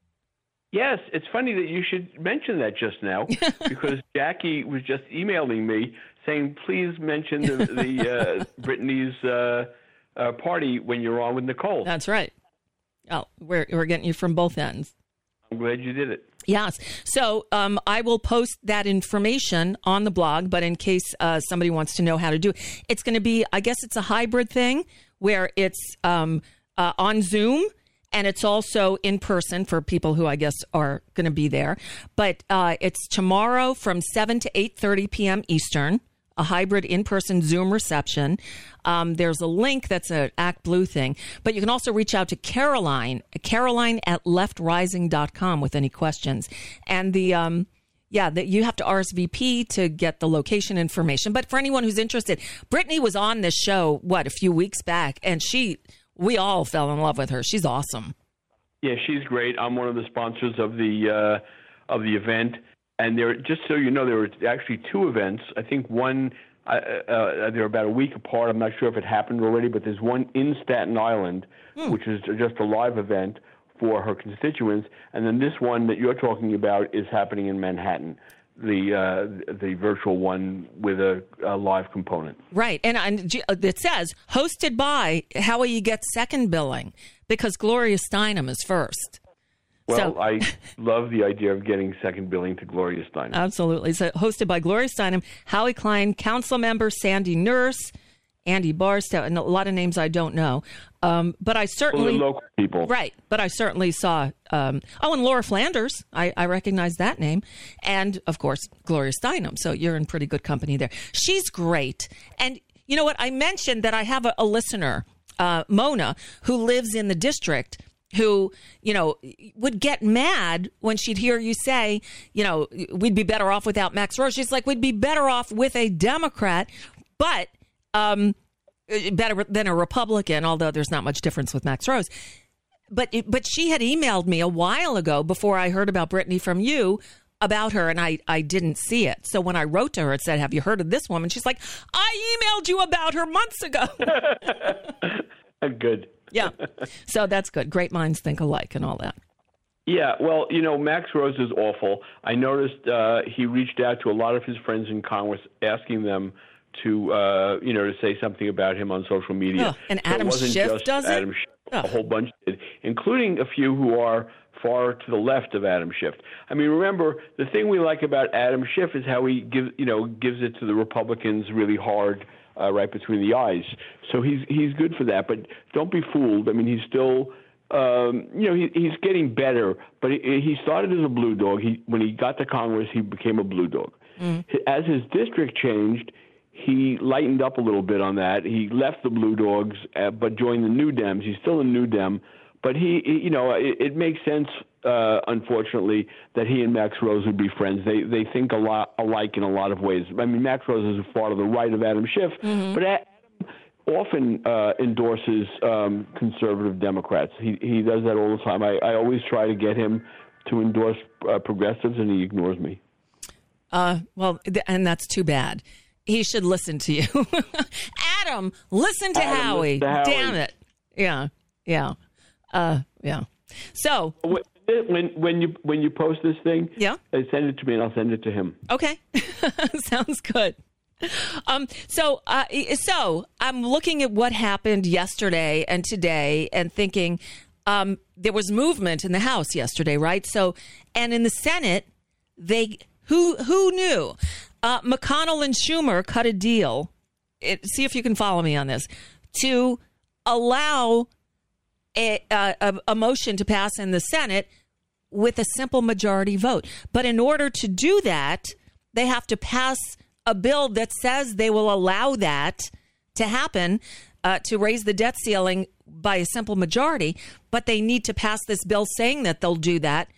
Yes, it's funny that you should mention that just now because Jackie was just emailing me saying, please mention the, the uh, Brittany's uh, uh, party when you're on with Nicole. That's right. Oh, we're we're getting you from both ends. I'm glad you did it. Yes. So um, I will post that information on the blog, but in case uh, somebody wants to know how to do it, it's going to be, I guess it's a hybrid thing where it's um, uh, on Zoom. And it's also in person for people who I guess are going to be there. But uh, it's tomorrow from seven to eight thirty p.m. Eastern, a hybrid in-person Zoom reception. Um, there's a link that's an Act Blue thing. But you can also reach out to Caroline, Caroline at left rising dot com with any questions. And the... Um, Yeah, that you have to R S V P to get the location information. But for anyone who's interested, Brittany was on this show, what, a few weeks back, and she... We all fell in love with her. She's awesome. Yeah, she's great. I'm one of the sponsors of the uh, of the event, and there. Just so you know, there were actually two events. I think one uh, uh, they're about a week apart. I'm not sure if it happened already, but there's one in Staten Island, hmm. which is just a live event for her constituents, and then this one that you're talking about is happening in Manhattan. The uh, the virtual one with a, a live component. Right. And, and it says, hosted by, how will you get second billing? Because Gloria Steinem is first. Well, so, I love the idea of getting second billing to Gloria Steinem. Absolutely. So hosted by Gloria Steinem, Howie Klein, council member Sandy Nurse, Andy Barstow, and a lot of names I don't know. Um, but I certainly... Well, local people. Right. But I certainly saw... Um, oh, and Laura Flanders. I, I recognize that name. And, of course, Gloria Steinem. So you're in pretty good company there. She's great. And you know what? I mentioned that I have a, a listener, uh, Mona, who lives in the district, who, you know, would get mad when she'd hear you say, you know, we'd be better off without Max Rose. She's like, we'd be better off with a Democrat, but... Um, better than a Republican, although there's not much difference with Max Rose. But but she had emailed me a while ago before I heard about Brittany from you about her, and I, I didn't see it. So when I wrote to her and said, have you heard of this woman? She's like, I emailed you about her months ago. Good. Yeah. So that's good. Great minds think alike and all that. Yeah, well, you know, Max Rose is awful. I noticed uh, he reached out to a lot of his friends in Congress asking them to, uh, you know, to say something about him on social media. Oh, and So Adam it wasn't Schiff just does it? Adam Schiff, Oh. a whole bunch did, including a few who are far to the left of Adam Schiff. I mean, remember, the thing we like about Adam Schiff is how he gives, you know, gives it to the Republicans really hard, uh, right between the eyes. So he's he's good for that. But don't be fooled. I mean, he's still, um, you know, he, he's getting better. But he, he started as a blue dog. He when he got to Congress, he became a blue dog. Mm. As his district changed, he lightened up a little bit on that. He left the Blue Dogs, uh, but joined the New Dems. He's still a New Dem, but he, he you know, it, it makes sense, uh, unfortunately, that he and Max Rose would be friends. They they think a lot alike in a lot of ways. I mean, Max Rose is far to the right of Adam Schiff, mm-hmm. but Adam often uh, endorses um, conservative Democrats. He he does that all the time. I, I always try to get him to endorse uh, progressives, and he ignores me. Uh, well, th- and that's too bad. He should listen to you. Adam, listen to Adam, Howie. listen to Howie. Damn it. Yeah. Yeah. Uh, yeah. So when when you when you post this thing, yeah, send it to me and I'll send it to him. Okay. Sounds good. Um, so, uh, so I'm looking at what happened yesterday and today and thinking, um, there was movement in the House yesterday, right? So, and in the Senate, they, who, who knew? Uh, McConnell and Schumer cut a deal. It, see if you can follow me on this, to allow a, a, a motion to pass in the Senate with a simple majority vote. But in order to do that, they have to pass a bill that says they will allow that to happen, uh, to raise the debt ceiling by a simple majority. But they need to pass this bill saying that they'll do that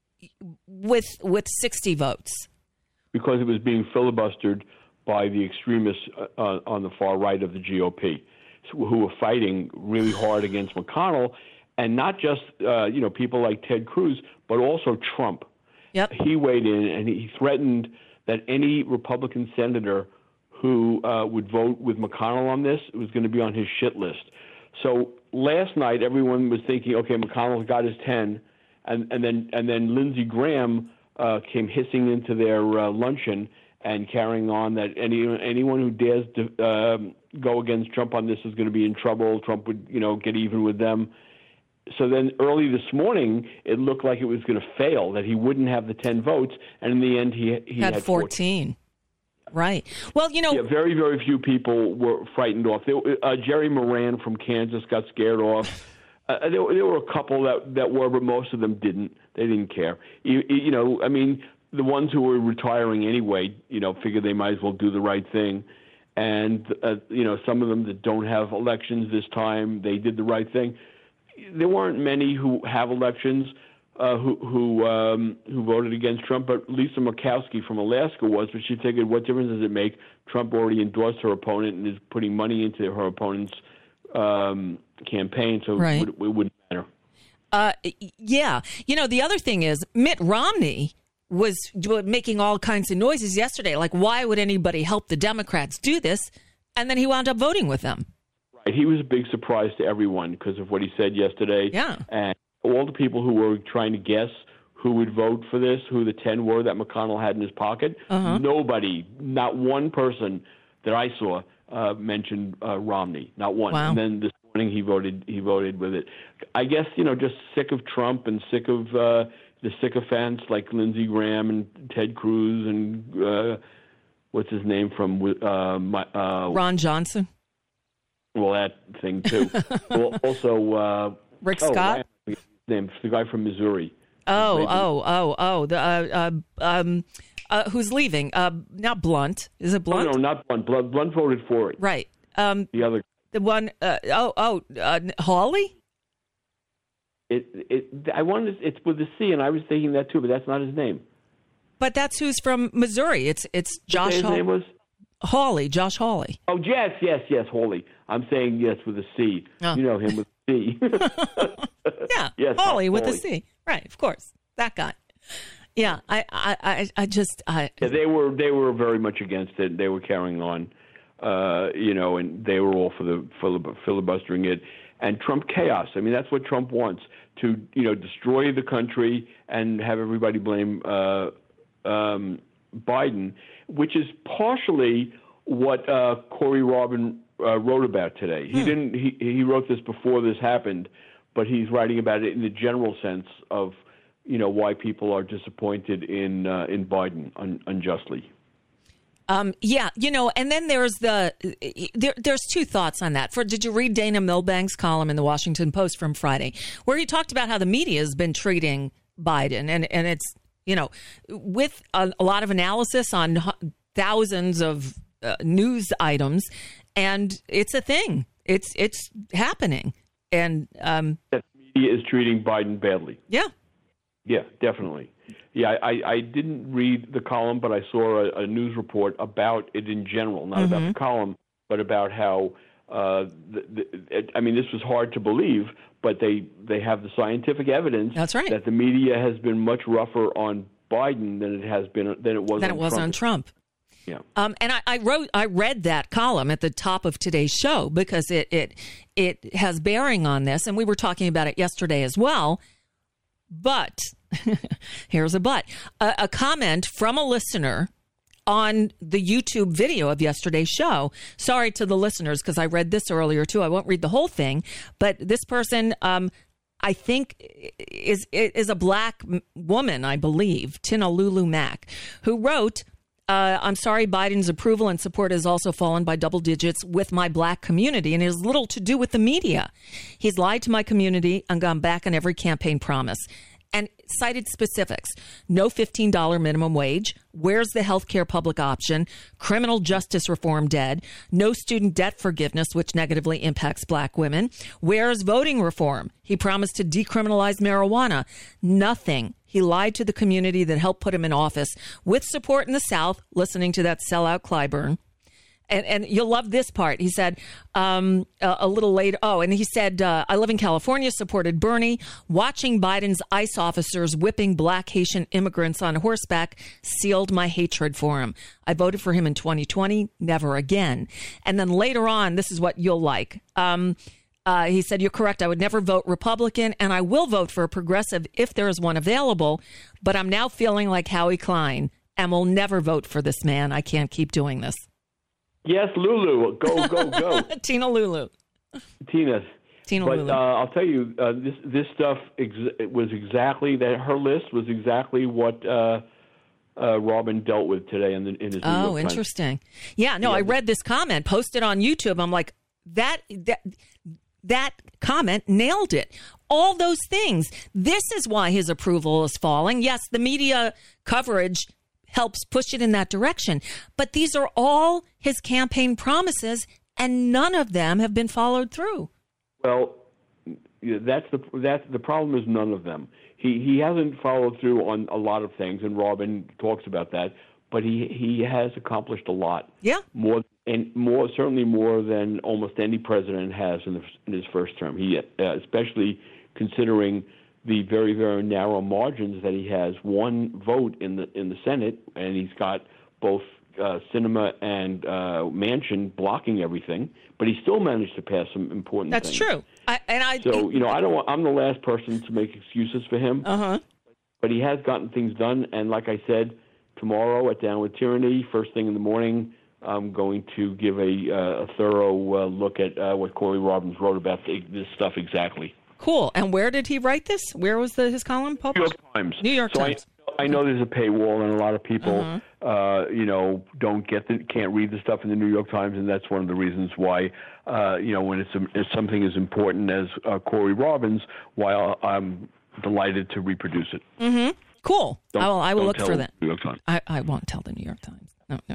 with with sixty votes. Because it was being filibustered by the extremists uh, on the far right of the G O P, who were fighting really hard against McConnell, and not just uh, you know people like Ted Cruz, but also Trump. Yep. He weighed in and he threatened that any Republican senator who uh, would vote with McConnell on this was going to be on his shit list. So last night, everyone was thinking, okay, McConnell's got his ten, and, and then and then Lindsey Graham uh, came hissing into their uh, luncheon and carrying on that any anyone who dares to um, go against Trump on this is going to be in trouble. Trump would, you know, get even with them. So then early this morning, it looked like it was going to fail, that he wouldn't have the ten votes, and in the end, he, he had, had fourteen. fourteen. Right. Well, you know, yeah, very, very few people were frightened off. There, uh, Jerry Moran from Kansas got scared off. Uh, there, there were a couple that, that were, but most of them didn't. They didn't care. You, you know, I mean, the ones who were retiring anyway, you know, figured they might as well do the right thing. And, uh, you know, some of them that don't have elections this time, they did the right thing. There weren't many who have elections uh, who who um, who voted against Trump, but Lisa Murkowski from Alaska was. But she figured, what difference does it make? Trump already endorsed her opponent and is putting money into her opponent's um, campaign, so right. it, would, it wouldn't matter. Uh, yeah. You know, the other thing is Mitt Romney was making all kinds of noises yesterday. Like, why would anybody help the Democrats do this? And then he wound up voting with them. Right. He was a big surprise to everyone because of what he said yesterday. Yeah. And all the people who were trying to guess who would vote for this, who the ten were that McConnell had in his pocket, uh-huh. nobody, not one person that I saw uh, mentioned uh, Romney. Not one. Wow. And then this morning he voted. He voted with it. I guess, you know, just sick of Trump and sick of uh, the sycophants like Lindsey Graham and Ted Cruz and uh, what's his name from uh, my, uh, Ron Johnson. Well, that thing too. well, also, uh, Rick oh, Scott. His name, the guy from Missouri. Oh, Maybe. oh, oh, oh. The uh, uh, um, uh, who's leaving? Uh, not Blunt. Is it Blunt? No, no, not Blunt. Blunt, Blunt voted for it. Right. Um, the other. The one. Uh, oh, oh, uh, Hawley. It, it. I wanted. It's with the C, and I was thinking that too, but that's not his name. But that's who's from Missouri. It's it's Josh. His Haw- name was Hawley. Josh Hawley. Oh yes, yes, yes, Hawley. I'm saying yes with a C. Oh. You know him with a C. yeah, yes, Hawley with Hawley. a C. Right, of course. That guy. Yeah, I, I, I, I just, I. Yeah, they were they were very much against it. They were carrying on, uh, you know, and they were all for the filib- filibustering it. And Trump chaos. I mean, that's what Trump wants, to, you know, destroy the country and have everybody blame uh, um, Biden, which is partially what uh, Corey Robin uh, wrote about today. He hmm. didn't. He, he wrote this before this happened, but he's writing about it in the general sense of, you know, why people are disappointed in uh, in Biden un- unjustly. Um, yeah, you know, and then there's the there, there's two thoughts on that. For did you read Dana Milbank's column in the Washington Post from Friday, where he talked about how the media has been treating Biden, and and it's, you know, with a, a lot of analysis on thousands of uh, news items, and it's a thing. It's it's happening, and um, that media is treating Biden badly. Yeah. Yeah, definitely. Yeah, I, I didn't read the column, but I saw a, a news report about it in general, not mm-hmm. about the column, but about how, uh, the, the, it, I mean, this was hard to believe, but they, they have the scientific evidence That's right. that the media has been much rougher on Biden than it has been than it was than on it was Trump. on Trump. Yeah. Um, and I, I wrote, I read that column at the top of today's show because it, it, it has bearing on this, and we were talking about it yesterday as well. But here's a but. A, a comment from a listener on the YouTube video of yesterday's show. Sorry to the listeners, because I read this earlier, too. I won't read the whole thing. But this person, um, I think, is is a black woman, I believe, Tinalulu Mack, who wrote, Uh, I'm sorry, Biden's approval and support has also fallen by double digits with my black community, and it has little to do with the media. He's lied to my community and gone back on every campaign promise, and cited specifics. No fifteen dollars minimum wage. Where's the health care public option? Criminal justice reform dead. No student debt forgiveness, which negatively impacts black women. Where's voting reform? He promised to decriminalize marijuana. Nothing. He lied to the community that helped put him in office with support in the South, listening to that sellout Clyburn. And, and you'll love this part. He said um, a, a little later. Oh, and he said, uh, I live in California, supported Bernie. Watching Biden's ICE officers whipping black Haitian immigrants on horseback sealed my hatred for him. I voted for him in twenty twenty. Never again. And then later on, this is what you'll like. Um, uh, he said, you're correct. I would never vote Republican, and I will vote for a progressive if there is one available. But I'm now feeling like Howie Klein and will never vote for this man. I can't keep doing this. Yes, Lulu, go, go, go. Tina Lulu. Tina. Tina but, Lulu. Uh, I'll tell you, uh, this this stuff ex- it was exactly that. Her list was exactly what uh, uh, Robin dealt with today in, the, in his. New Oh, York interesting. Times. Yeah, no, yeah. I read this comment posted on YouTube. I'm like, that that that comment nailed it. All those things. This is why his approval is falling. Yes, the media coverage helps push it in that direction. But these are all his campaign promises, and none of them have been followed through. Well, that's the that's the problem is none of them. He he hasn't followed through on a lot of things, and Robin talks about that. But he, he has accomplished a lot. Yeah, more and more certainly more than almost any president has in, the, in his first term. He uh, especially considering the very, very narrow margins that he has, one vote in the in the Senate, and he's got both uh, Sinema and uh, Manchin blocking everything, but he still managed to pass some important That's things. That's true. I, and I, so, you know, I don't want, I'm the last person to make excuses for him, uh-huh. but he has gotten things done, and like I said, tomorrow at Down with Tyranny, first thing in the morning, I'm going to give a, uh, a thorough uh, look at uh, what Corey Robbins wrote about the, this stuff exactly. Cool. And where did he write this? Where was the, his column published? New York Times. New York so Times. I, I know there's a paywall, and a lot of people, uh-huh. uh, you know, don't get the, can't read the stuff in the New York Times, and that's one of the reasons why, uh, you know, when it's, a, it's something as important as uh, Corey Robbins, why I'm delighted to reproduce it. Mm-hmm. Cool. Don't, I will, I will look tell for that. New York Times. I, I won't tell the New York Times. No, no, no.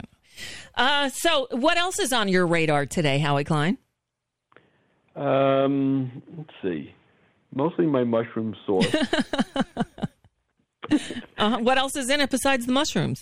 Uh, so what else is on your radar today, Howie Klein? Um, let's see. Mostly my mushroom sauce. uh, what else is in it besides the mushrooms?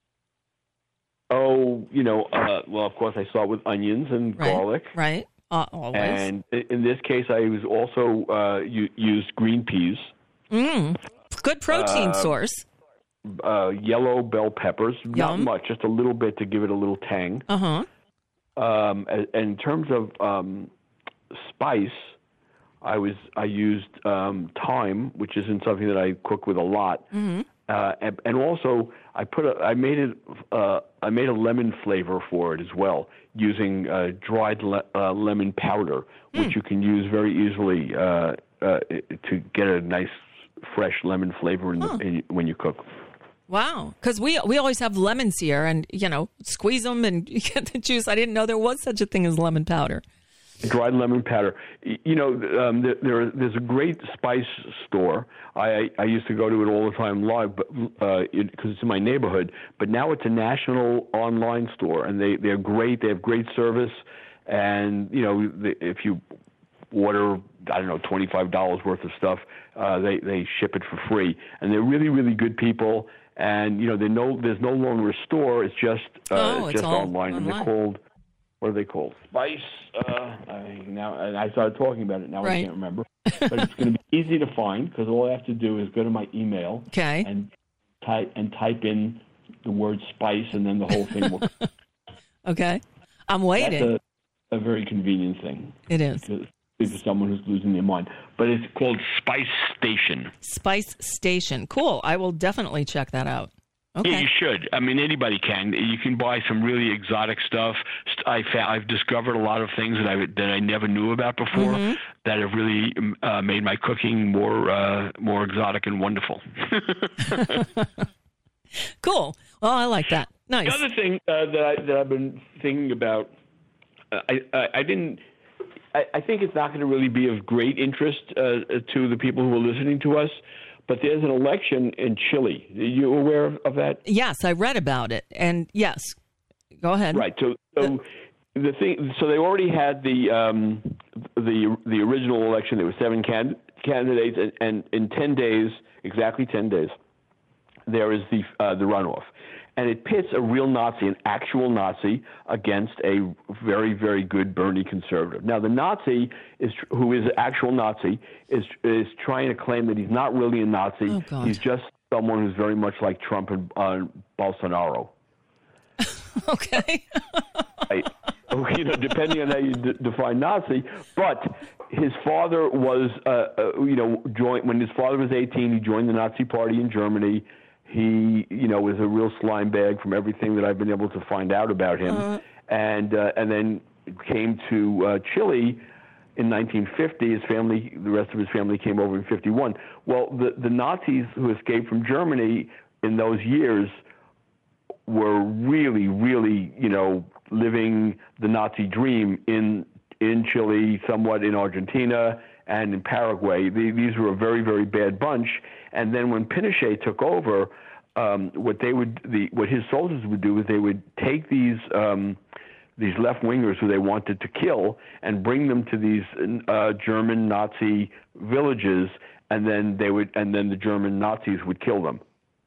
Oh, you know, uh, well, of course, I saw it with onions and right, garlic. Right, uh, always. And in this case, I was also uh, u- used green peas. Mm, good protein uh, source. uh, yellow bell peppers, Yum. not much, just a little bit to give it a little tang. Uh-huh. Um, and, and in terms of um, spice, I was I used um, thyme, which isn't something that I cook with a lot. Mm-hmm. Uh, and, and also, I put a, I made it, uh, I made a lemon flavor for it as well, using uh, dried le- uh, lemon powder, which mm. you can use very easily uh, uh, to get a nice, fresh lemon flavor in huh. the, in, when you cook. Wow, because we we always have lemons here, and you know, squeeze them and you get the juice. I didn't know there was such a thing as lemon powder. Dried lemon powder. You know, um, there, there there's a great spice store. I I used to go to it all the time live, but because uh, it, it's in my neighborhood. But now it's a national online store, and they they're great. They have great service, and you know, the, if you order, I don't know, twenty-five dollars worth of stuff, uh, they they ship it for free, and they're really really good people. And you know, they no there's no longer a store. It's just uh, oh, it's it's just all online, and online. they're called. What are they called? Spice. Uh, I, now, and I started talking about it. Now right. I can't remember. But it's going to be easy to find because all I have to do is go to my email okay. and type and type in the word spice, and then the whole thing will. Okay, I'm waiting. That's a, a very convenient thing. It is. Because, for someone who's losing their mind. But it's called Spice Station. Spice Station. Cool. I will definitely check that out. Okay. Yeah, you should. I mean, anybody can. You can buy some really exotic stuff. I found, I've discovered a lot of things that I that I never knew about before mm-hmm. that have really uh, made my cooking more uh, more exotic and wonderful. Cool. Well, I like that. Nice. The other thing uh, that I that I've been thinking about, uh, I, I I didn't. I, I think it's not going to really be of great interest uh, to the people who are listening to us. But there's an election in Chile. Are you aware of, of that? Yes, I read about it, and yes, go ahead. Right. So, so the, the thing. So they already had the um, the the original election. There were seven can, candidates, and, and in ten days, exactly ten days, there is the uh, the runoff, and it pits a real Nazi, an actual Nazi, against a very very good Bernie conservative. Now the Nazi is who is an actual Nazi is is trying to claim that he's not really a Nazi. Oh, God. He's just someone who's very much like Trump and uh, Bolsonaro. Okay. Right. You know, depending on how you d- define Nazi, but his father was, uh, uh, you know, joined when his father was eighteen. He joined the Nazi Party in Germany. He, you know, was a real slime bag from everything that I've been able to find out about him, uh, and uh, and then came to uh, Chile in nineteen fifty. His family, the rest of his family, came over in fifty-one. Well, the the Nazis who escaped from Germany in those years were really, really, you know, living the Nazi dream in in Chile, somewhat in Argentina, and in Paraguay. The, these were a very, very bad bunch. And then when Pinochet took over, um, what they would, the what his soldiers would do is they would take these um, these left wingers who they wanted to kill and bring them to these uh, German Nazi villages, and then they would, and then the German Nazis would kill them.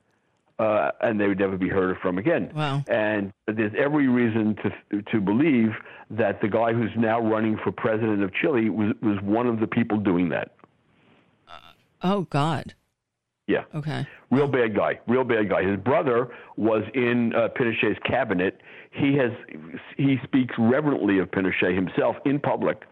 Uh, and they would never be heard from again. Wow. And there's every reason to to believe that the guy who's now running for president of Chile was, was one of the people doing that. Uh, oh, God. Yeah. Okay. Real bad guy. Real bad guy. His brother was in uh, Pinochet's cabinet. He has he speaks reverently of Pinochet himself in public.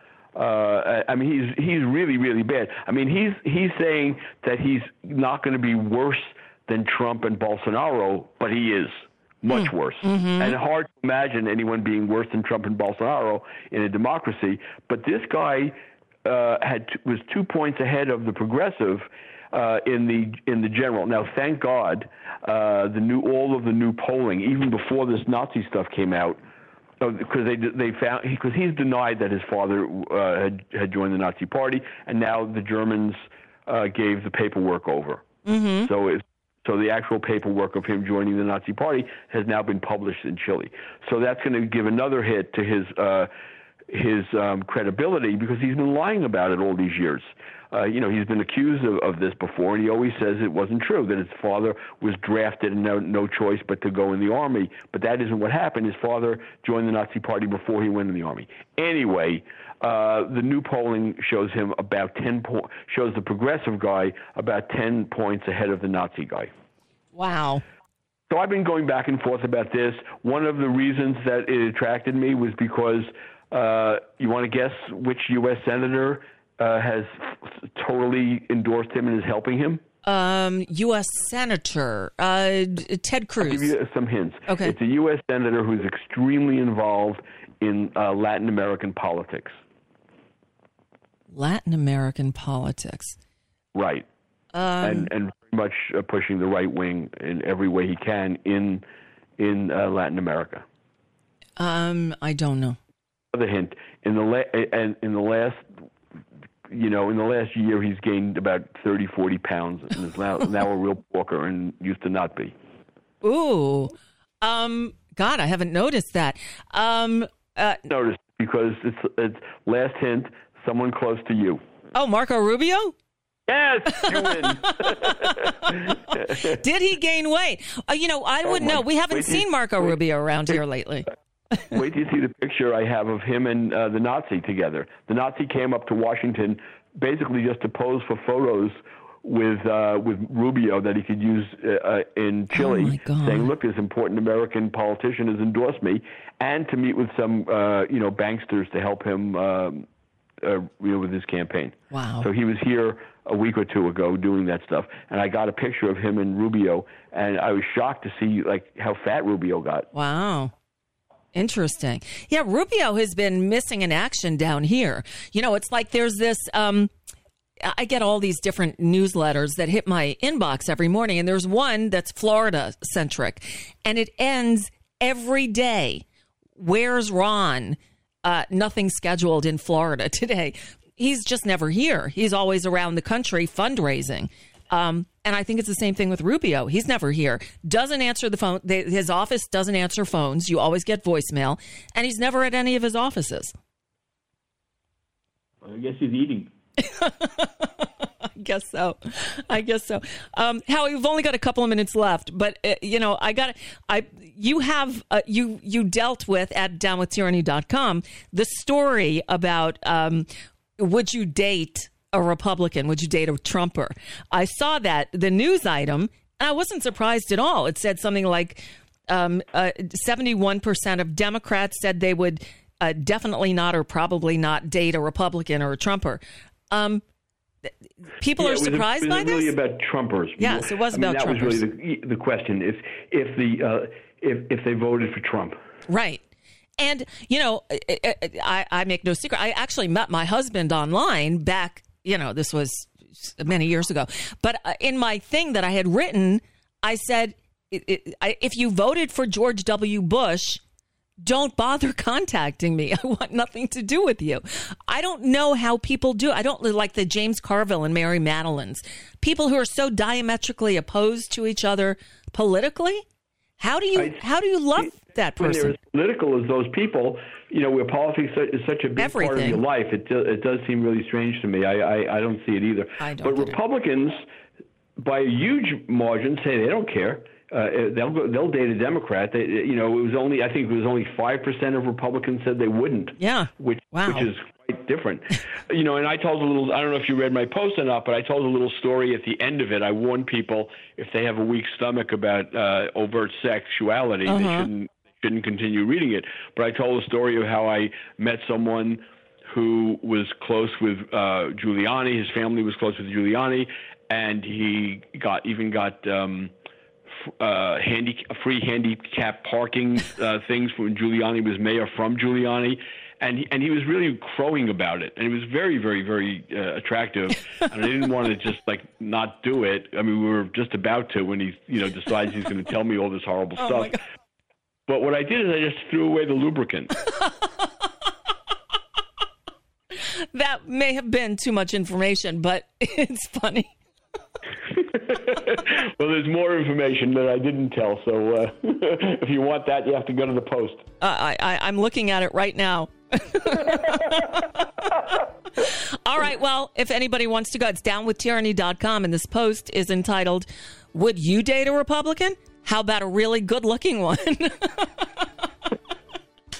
Uh, I mean, he's he's really, really bad. I mean, he's he's saying that he's not going to be worse than Trump and Bolsonaro, but he is much worse. Mm-hmm. And hard to imagine anyone being worse than Trump and Bolsonaro in a democracy. But this guy uh, had t- was two points ahead of the progressive uh, in the in the general. Now, thank God, uh, the new all of the new polling, even before this Nazi stuff came out, because they they found because he's denied that his father uh, had had joined the Nazi Party, and now the Germans uh, gave the paperwork over. Mm-hmm. So it's So the actual paperwork of him joining the Nazi Party has now been published in Chile. So that's going to give another hit to his uh, his um, credibility because he's been lying about it all these years. Uh, you know, he's been accused of, of this before, and he always says it wasn't true, that his father was drafted and no, no choice but to go in the army. But that isn't what happened. His father joined the Nazi Party before he went in the army. Anyway, uh, the new polling shows him about ten po- shows the progressive guy about ten points ahead of the Nazi guy. Wow. So I've been going back and forth about this. One of the reasons that it attracted me was because uh, you want to guess which U S senator uh, has totally endorsed him and is helping him? Um, U S Senator uh, Ted Cruz. I'll give you some hints. Okay. It's a U S senator who's extremely involved in uh, Latin American politics. Latin American politics. Right. Um, and and very much uh, pushing the right wing in every way he can in in uh, Latin America. Um, I don't know. Another hint: in the la- and in the last, you know, in the last year, he's gained about thirty, forty pounds, and is now now a real walker, and used to not be. Ooh, um, God, I haven't noticed that. Um, uh, Noticed because it's it's last hint: someone close to you. Oh, Marco Rubio. Yes, you win. Did he gain weight? Uh, you know, I wouldn't Oh, know. We haven't seen you, Marco wait, Rubio around wait, here lately. Wait till you see the picture I have of him and uh, the Nazi together. The Nazi came up to Washington basically just to pose for photos with uh, with Rubio that he could use uh, in Chile, oh saying, "Look, this important American politician has endorsed me," and to meet with some uh, you know banksters to help him um, uh, you know with his campaign. Wow! So he was here a week or two ago doing that stuff, and I got a picture of him and Rubio, and I was shocked to see like how fat Rubio got. Wow. Interesting. Yeah, Rubio has been missing in action down here. You know, it's like there's this, um, I get all these different newsletters that hit my inbox every morning, and there's one that's Florida-centric, and it ends every day. Where's Ron? Uh, nothing scheduled in Florida today. He's just never here. He's always around the country fundraising. Um, and I think it's the same thing with Rubio. He's never here. Doesn't answer the phone. They, his office doesn't answer phones. You always get voicemail. And he's never at any of his offices. I guess he's eating. I guess so. I guess so. Um, Howie, we've only got a couple of minutes left, but uh, you know, I got I you have uh, you you dealt with at down with tyranny dot com the story about um, would you date a Republican? Would you date a Trumper? I saw that the news item, and I wasn't surprised at all. It said something like um, uh, seventy-one percent of Democrats said they would uh, definitely not or probably not date a Republican or a Trumper. Um, people yeah, are surprised it was, by it was really this? about Trumpers. Yes, it was I mean, about that Trumpers. That was really the, the question. If if the uh, if if they voted for Trump, right? And you know, I, I make no secret. I actually met my husband online back. You know, this was many years ago. But in my thing that I had written, I said, if you voted for George W. Bush, don't bother contacting me. I want nothing to do with you. I don't know how people do. I don't like the James Carville and Mary Madeleines. People who are so diametrically opposed to each other politically. How do you I, how do you love that person? When they're as political as those people, you know, where politics is such a big Everything. part of your life, it do, it does seem really strange to me. I, I, I don't see it either. I don't but get Republicans, it. by a huge margin, say they don't care. Uh, they'll go, they'll date a Democrat. They, you know, it was only I think it was only five percent of Republicans said they wouldn't. Yeah, which wow. which is quite different. You know, and I told a little. I don't know if you read my post or not, but I told a little story at the end of it. I warned people if they have a weak stomach about uh, overt sexuality, uh-huh. they shouldn't shouldn't continue reading it. But I told a story of how I met someone who was close with uh, Giuliani. His family was close with Giuliani, and he got even got. Um, Uh, handy, free handicap parking uh, things when Giuliani was mayor from Giuliani, and he, and he was really crowing about it, and it was very, very, very uh, attractive. And I didn't want to just like not do it. I mean, we were just about to when he, you know, decides he's going to tell me all this horrible oh stuff. But what I did is I just threw away the lubricant. That may have been too much information, but it's funny. Well, there's more information that I didn't tell, so uh, if you want that, you have to go to the Post. Uh, I, I, I'm looking at it right now. All right, well, if anybody wants to go, it's down with tyranny dot com, and this post is entitled, Would You Date a Republican? How about a really good-looking one?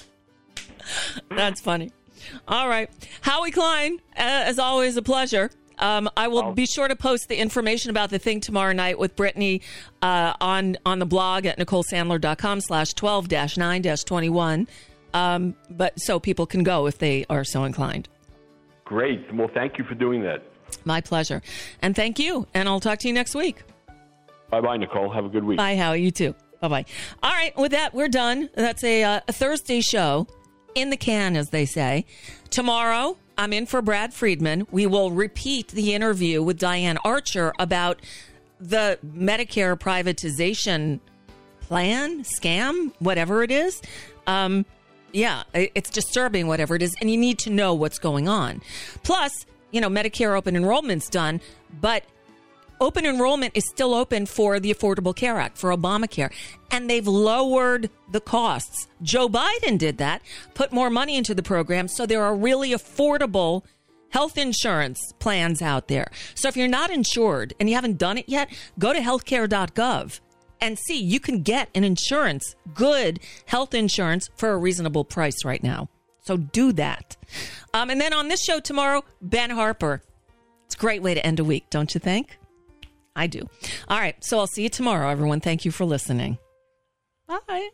That's funny. All right. Howie Klein, as always, a pleasure. Um, I will be sure to post the information about the thing tomorrow night with Brittany uh, on on the blog at NicoleSandler.com slash 12 dash 9 dash 21. Um, but so people can go if they are so inclined. Great. Well, thank you for doing that. My pleasure. And thank you. And I'll talk to you next week. Bye-bye, Nicole. Have a good week. Bye, Howie. You too. Bye-bye. All right. With that, we're done. That's a, uh, a Thursday show in the can, as they say. Tomorrow, I'm in for Brad Friedman. We will repeat the interview with Diane Archer about the Medicare privatization plan, scam, whatever it is. Um, yeah, it's disturbing, whatever it is. And you need to know what's going on. Plus, you know, Medicare open enrollment's done, but open enrollment is still open for the Affordable Care Act, for Obamacare, and they've lowered the costs. Joe Biden did that, put more money into the program, so there are really affordable health insurance plans out there. So if you're not insured and you haven't done it yet, go to healthcare dot gov and see you can get an insurance, good health insurance for a reasonable price right now. So do that. Um, and then on this show tomorrow, Ben Harper. It's a great way to end a week, don't you think? I do. All right. So I'll see you tomorrow, everyone. Thank you for listening. Bye.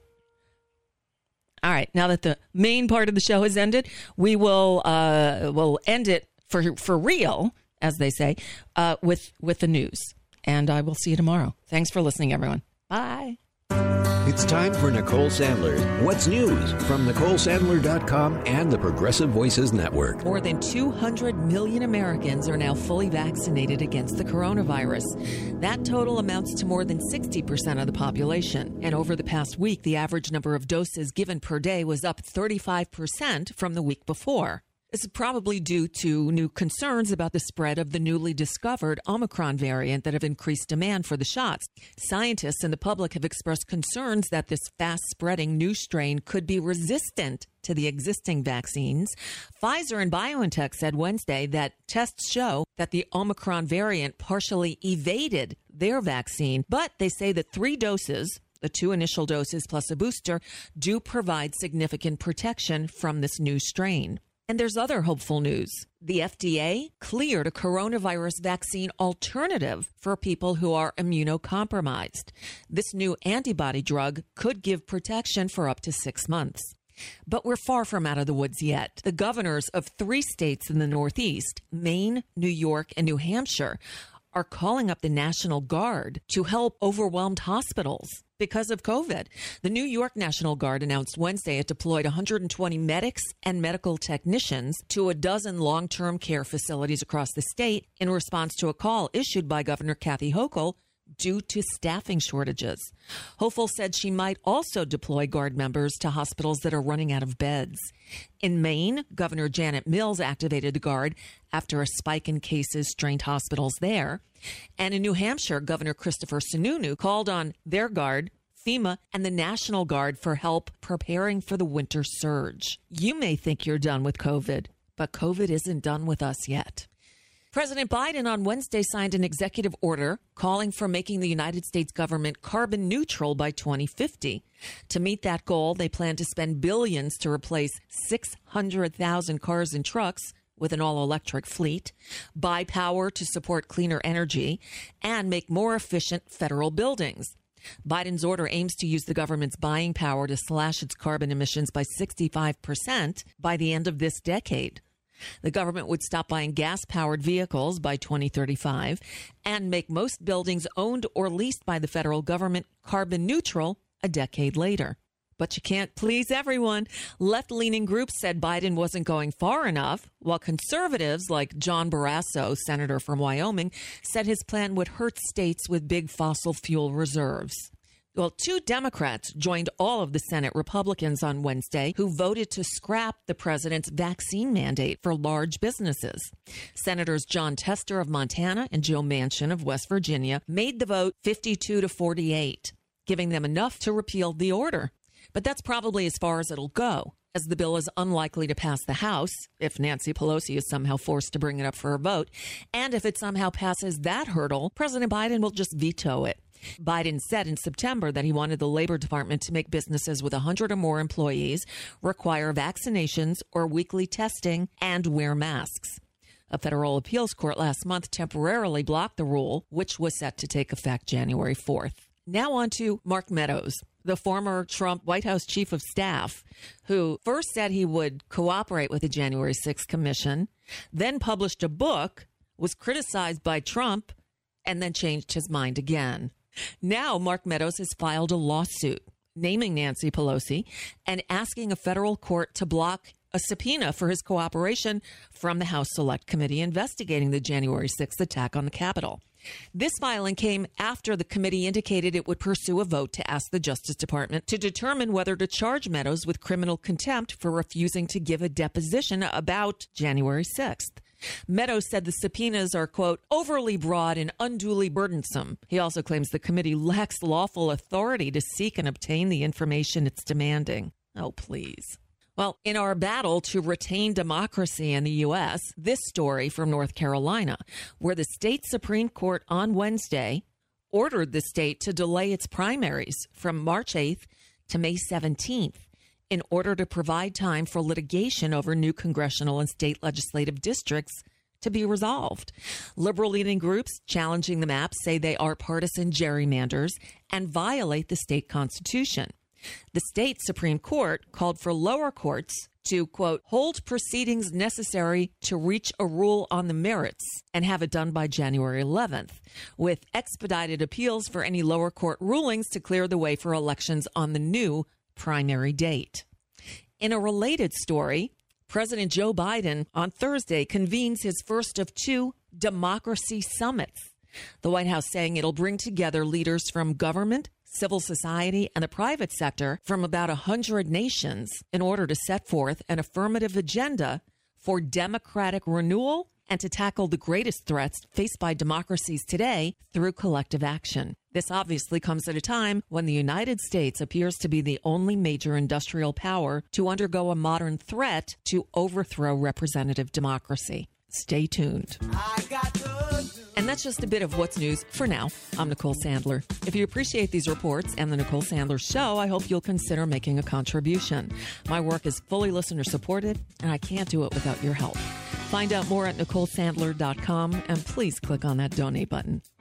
All right. Now that the main part of the show has ended, we will uh, we'll end it for for real, as they say, uh, with with the news. And I will see you tomorrow. Thanks for listening, everyone. Bye. It's time for Nicole Sandler's What's News from Nicole Sandler dot com and the Progressive Voices Network. More than two hundred million Americans are now fully vaccinated against the coronavirus. That total amounts to more than sixty percent of the population. And over the past week, the average number of doses given per day was up thirty-five percent from the week before. This is probably due to new concerns about the spread of the newly discovered Omicron variant that have increased demand for the shots. Scientists and the public have expressed concerns that this fast-spreading new strain could be resistant to the existing vaccines. Pfizer and BioNTech said Wednesday that tests show that the Omicron variant partially evaded their vaccine, but they say that three doses, the two initial doses plus a booster, do provide significant protection from this new strain. And there's other hopeful news. The F D A cleared a coronavirus vaccine alternative for people who are immunocompromised. This new antibody drug could give protection for up to six months. But we're far from out of the woods yet. The governors of three states in the Northeast, Maine, New York, and New Hampshire, are calling up the National Guard to help overwhelmed hospitals because of COVID. The New York National Guard announced Wednesday it deployed one hundred twenty medics and medical technicians to a dozen long-term care facilities across the state in response to a call issued by Governor Kathy Hochul due to staffing shortages. Hochul said she might also deploy Guard members to hospitals that are running out of beds. In Maine, Governor Janet Mills activated the Guard after a spike in cases strained hospitals there. And in New Hampshire, Governor Christopher Sununu called on their Guard, FEMA, and the National Guard for help preparing for the winter surge. You may think you're done with COVID, but COVID isn't done with us yet. President Biden on Wednesday signed an executive order calling for making the United States government carbon neutral by twenty fifty. To meet that goal, they plan to spend billions to replace six hundred thousand cars and trucks with an all-electric fleet, buy power to support cleaner energy, and make more efficient federal buildings. Biden's order aims to use the government's buying power to slash its carbon emissions by sixty-five percent by the end of this decade. The government would stop buying gas-powered vehicles by twenty thirty-five and make most buildings owned or leased by the federal government carbon neutral a decade later. But you can't please everyone. Left-leaning groups said Biden wasn't going far enough, while conservatives like John Barrasso, senator from Wyoming, said his plan would hurt states with big fossil fuel reserves. Well, two Democrats joined all of the Senate Republicans on Wednesday who voted to scrap the president's vaccine mandate for large businesses. Senators John Tester of Montana and Joe Manchin of West Virginia made the vote fifty-two to forty-eight, giving them enough to repeal the order. But that's probably as far as it'll go, as the bill is unlikely to pass the House if Nancy Pelosi is somehow forced to bring it up for a vote. And if it somehow passes that hurdle, President Biden will just veto it. Biden said in September that he wanted the Labor Department to make businesses with one hundred or more employees require vaccinations or weekly testing and wear masks. A federal appeals court last month temporarily blocked the rule, which was set to take effect January fourth. Now on to Mark Meadows, the former Trump White House chief of staff, who first said he would cooperate with the January sixth commission, then published a book, was criticized by Trump, and then changed his mind again. Now Mark Meadows has filed a lawsuit naming Nancy Pelosi and asking a federal court to block a subpoena for his cooperation from the House Select Committee investigating the January sixth attack on the Capitol. This filing came after the committee indicated it would pursue a vote to ask the Justice Department to determine whether to charge Meadows with criminal contempt for refusing to give a deposition about January sixth. Meadows said the subpoenas are, quote, overly broad and unduly burdensome. He also claims the committee lacks lawful authority to seek and obtain the information it's demanding. Oh, please. Well, in our battle to retain democracy in the U S, this story from North Carolina, where the state Supreme Court on Wednesday ordered the state to delay its primaries from March eighth to May seventeenth in order to provide time for litigation over new congressional and state legislative districts to be resolved. Liberal-leaning groups challenging the map say they are partisan gerrymanders and violate the state constitution. The state Supreme Court called for lower courts to, quote, hold proceedings necessary to reach a rule on the merits and have it done by January eleventh, with expedited appeals for any lower court rulings to clear the way for elections on the new primary date. In a related story, President Joe Biden on Thursday convenes his first of two democracy summits. The White House saying it'll bring together leaders from government, civil society, and the private sector from about one hundred nations in order to set forth an affirmative agenda for democratic renewal and to tackle the greatest threats faced by democracies today through collective action. This obviously comes at a time when the United States appears to be the only major industrial power to undergo a modern threat to overthrow representative democracy. Stay tuned. And that's just a bit of what's news for now. I'm Nicole Sandler. If you appreciate these reports and the Nicole Sandler Show, I hope you'll consider making a contribution. My work is fully listener supported, and I can't do it without your help. Find out more at nicole sandler dot com, and please click on that donate button.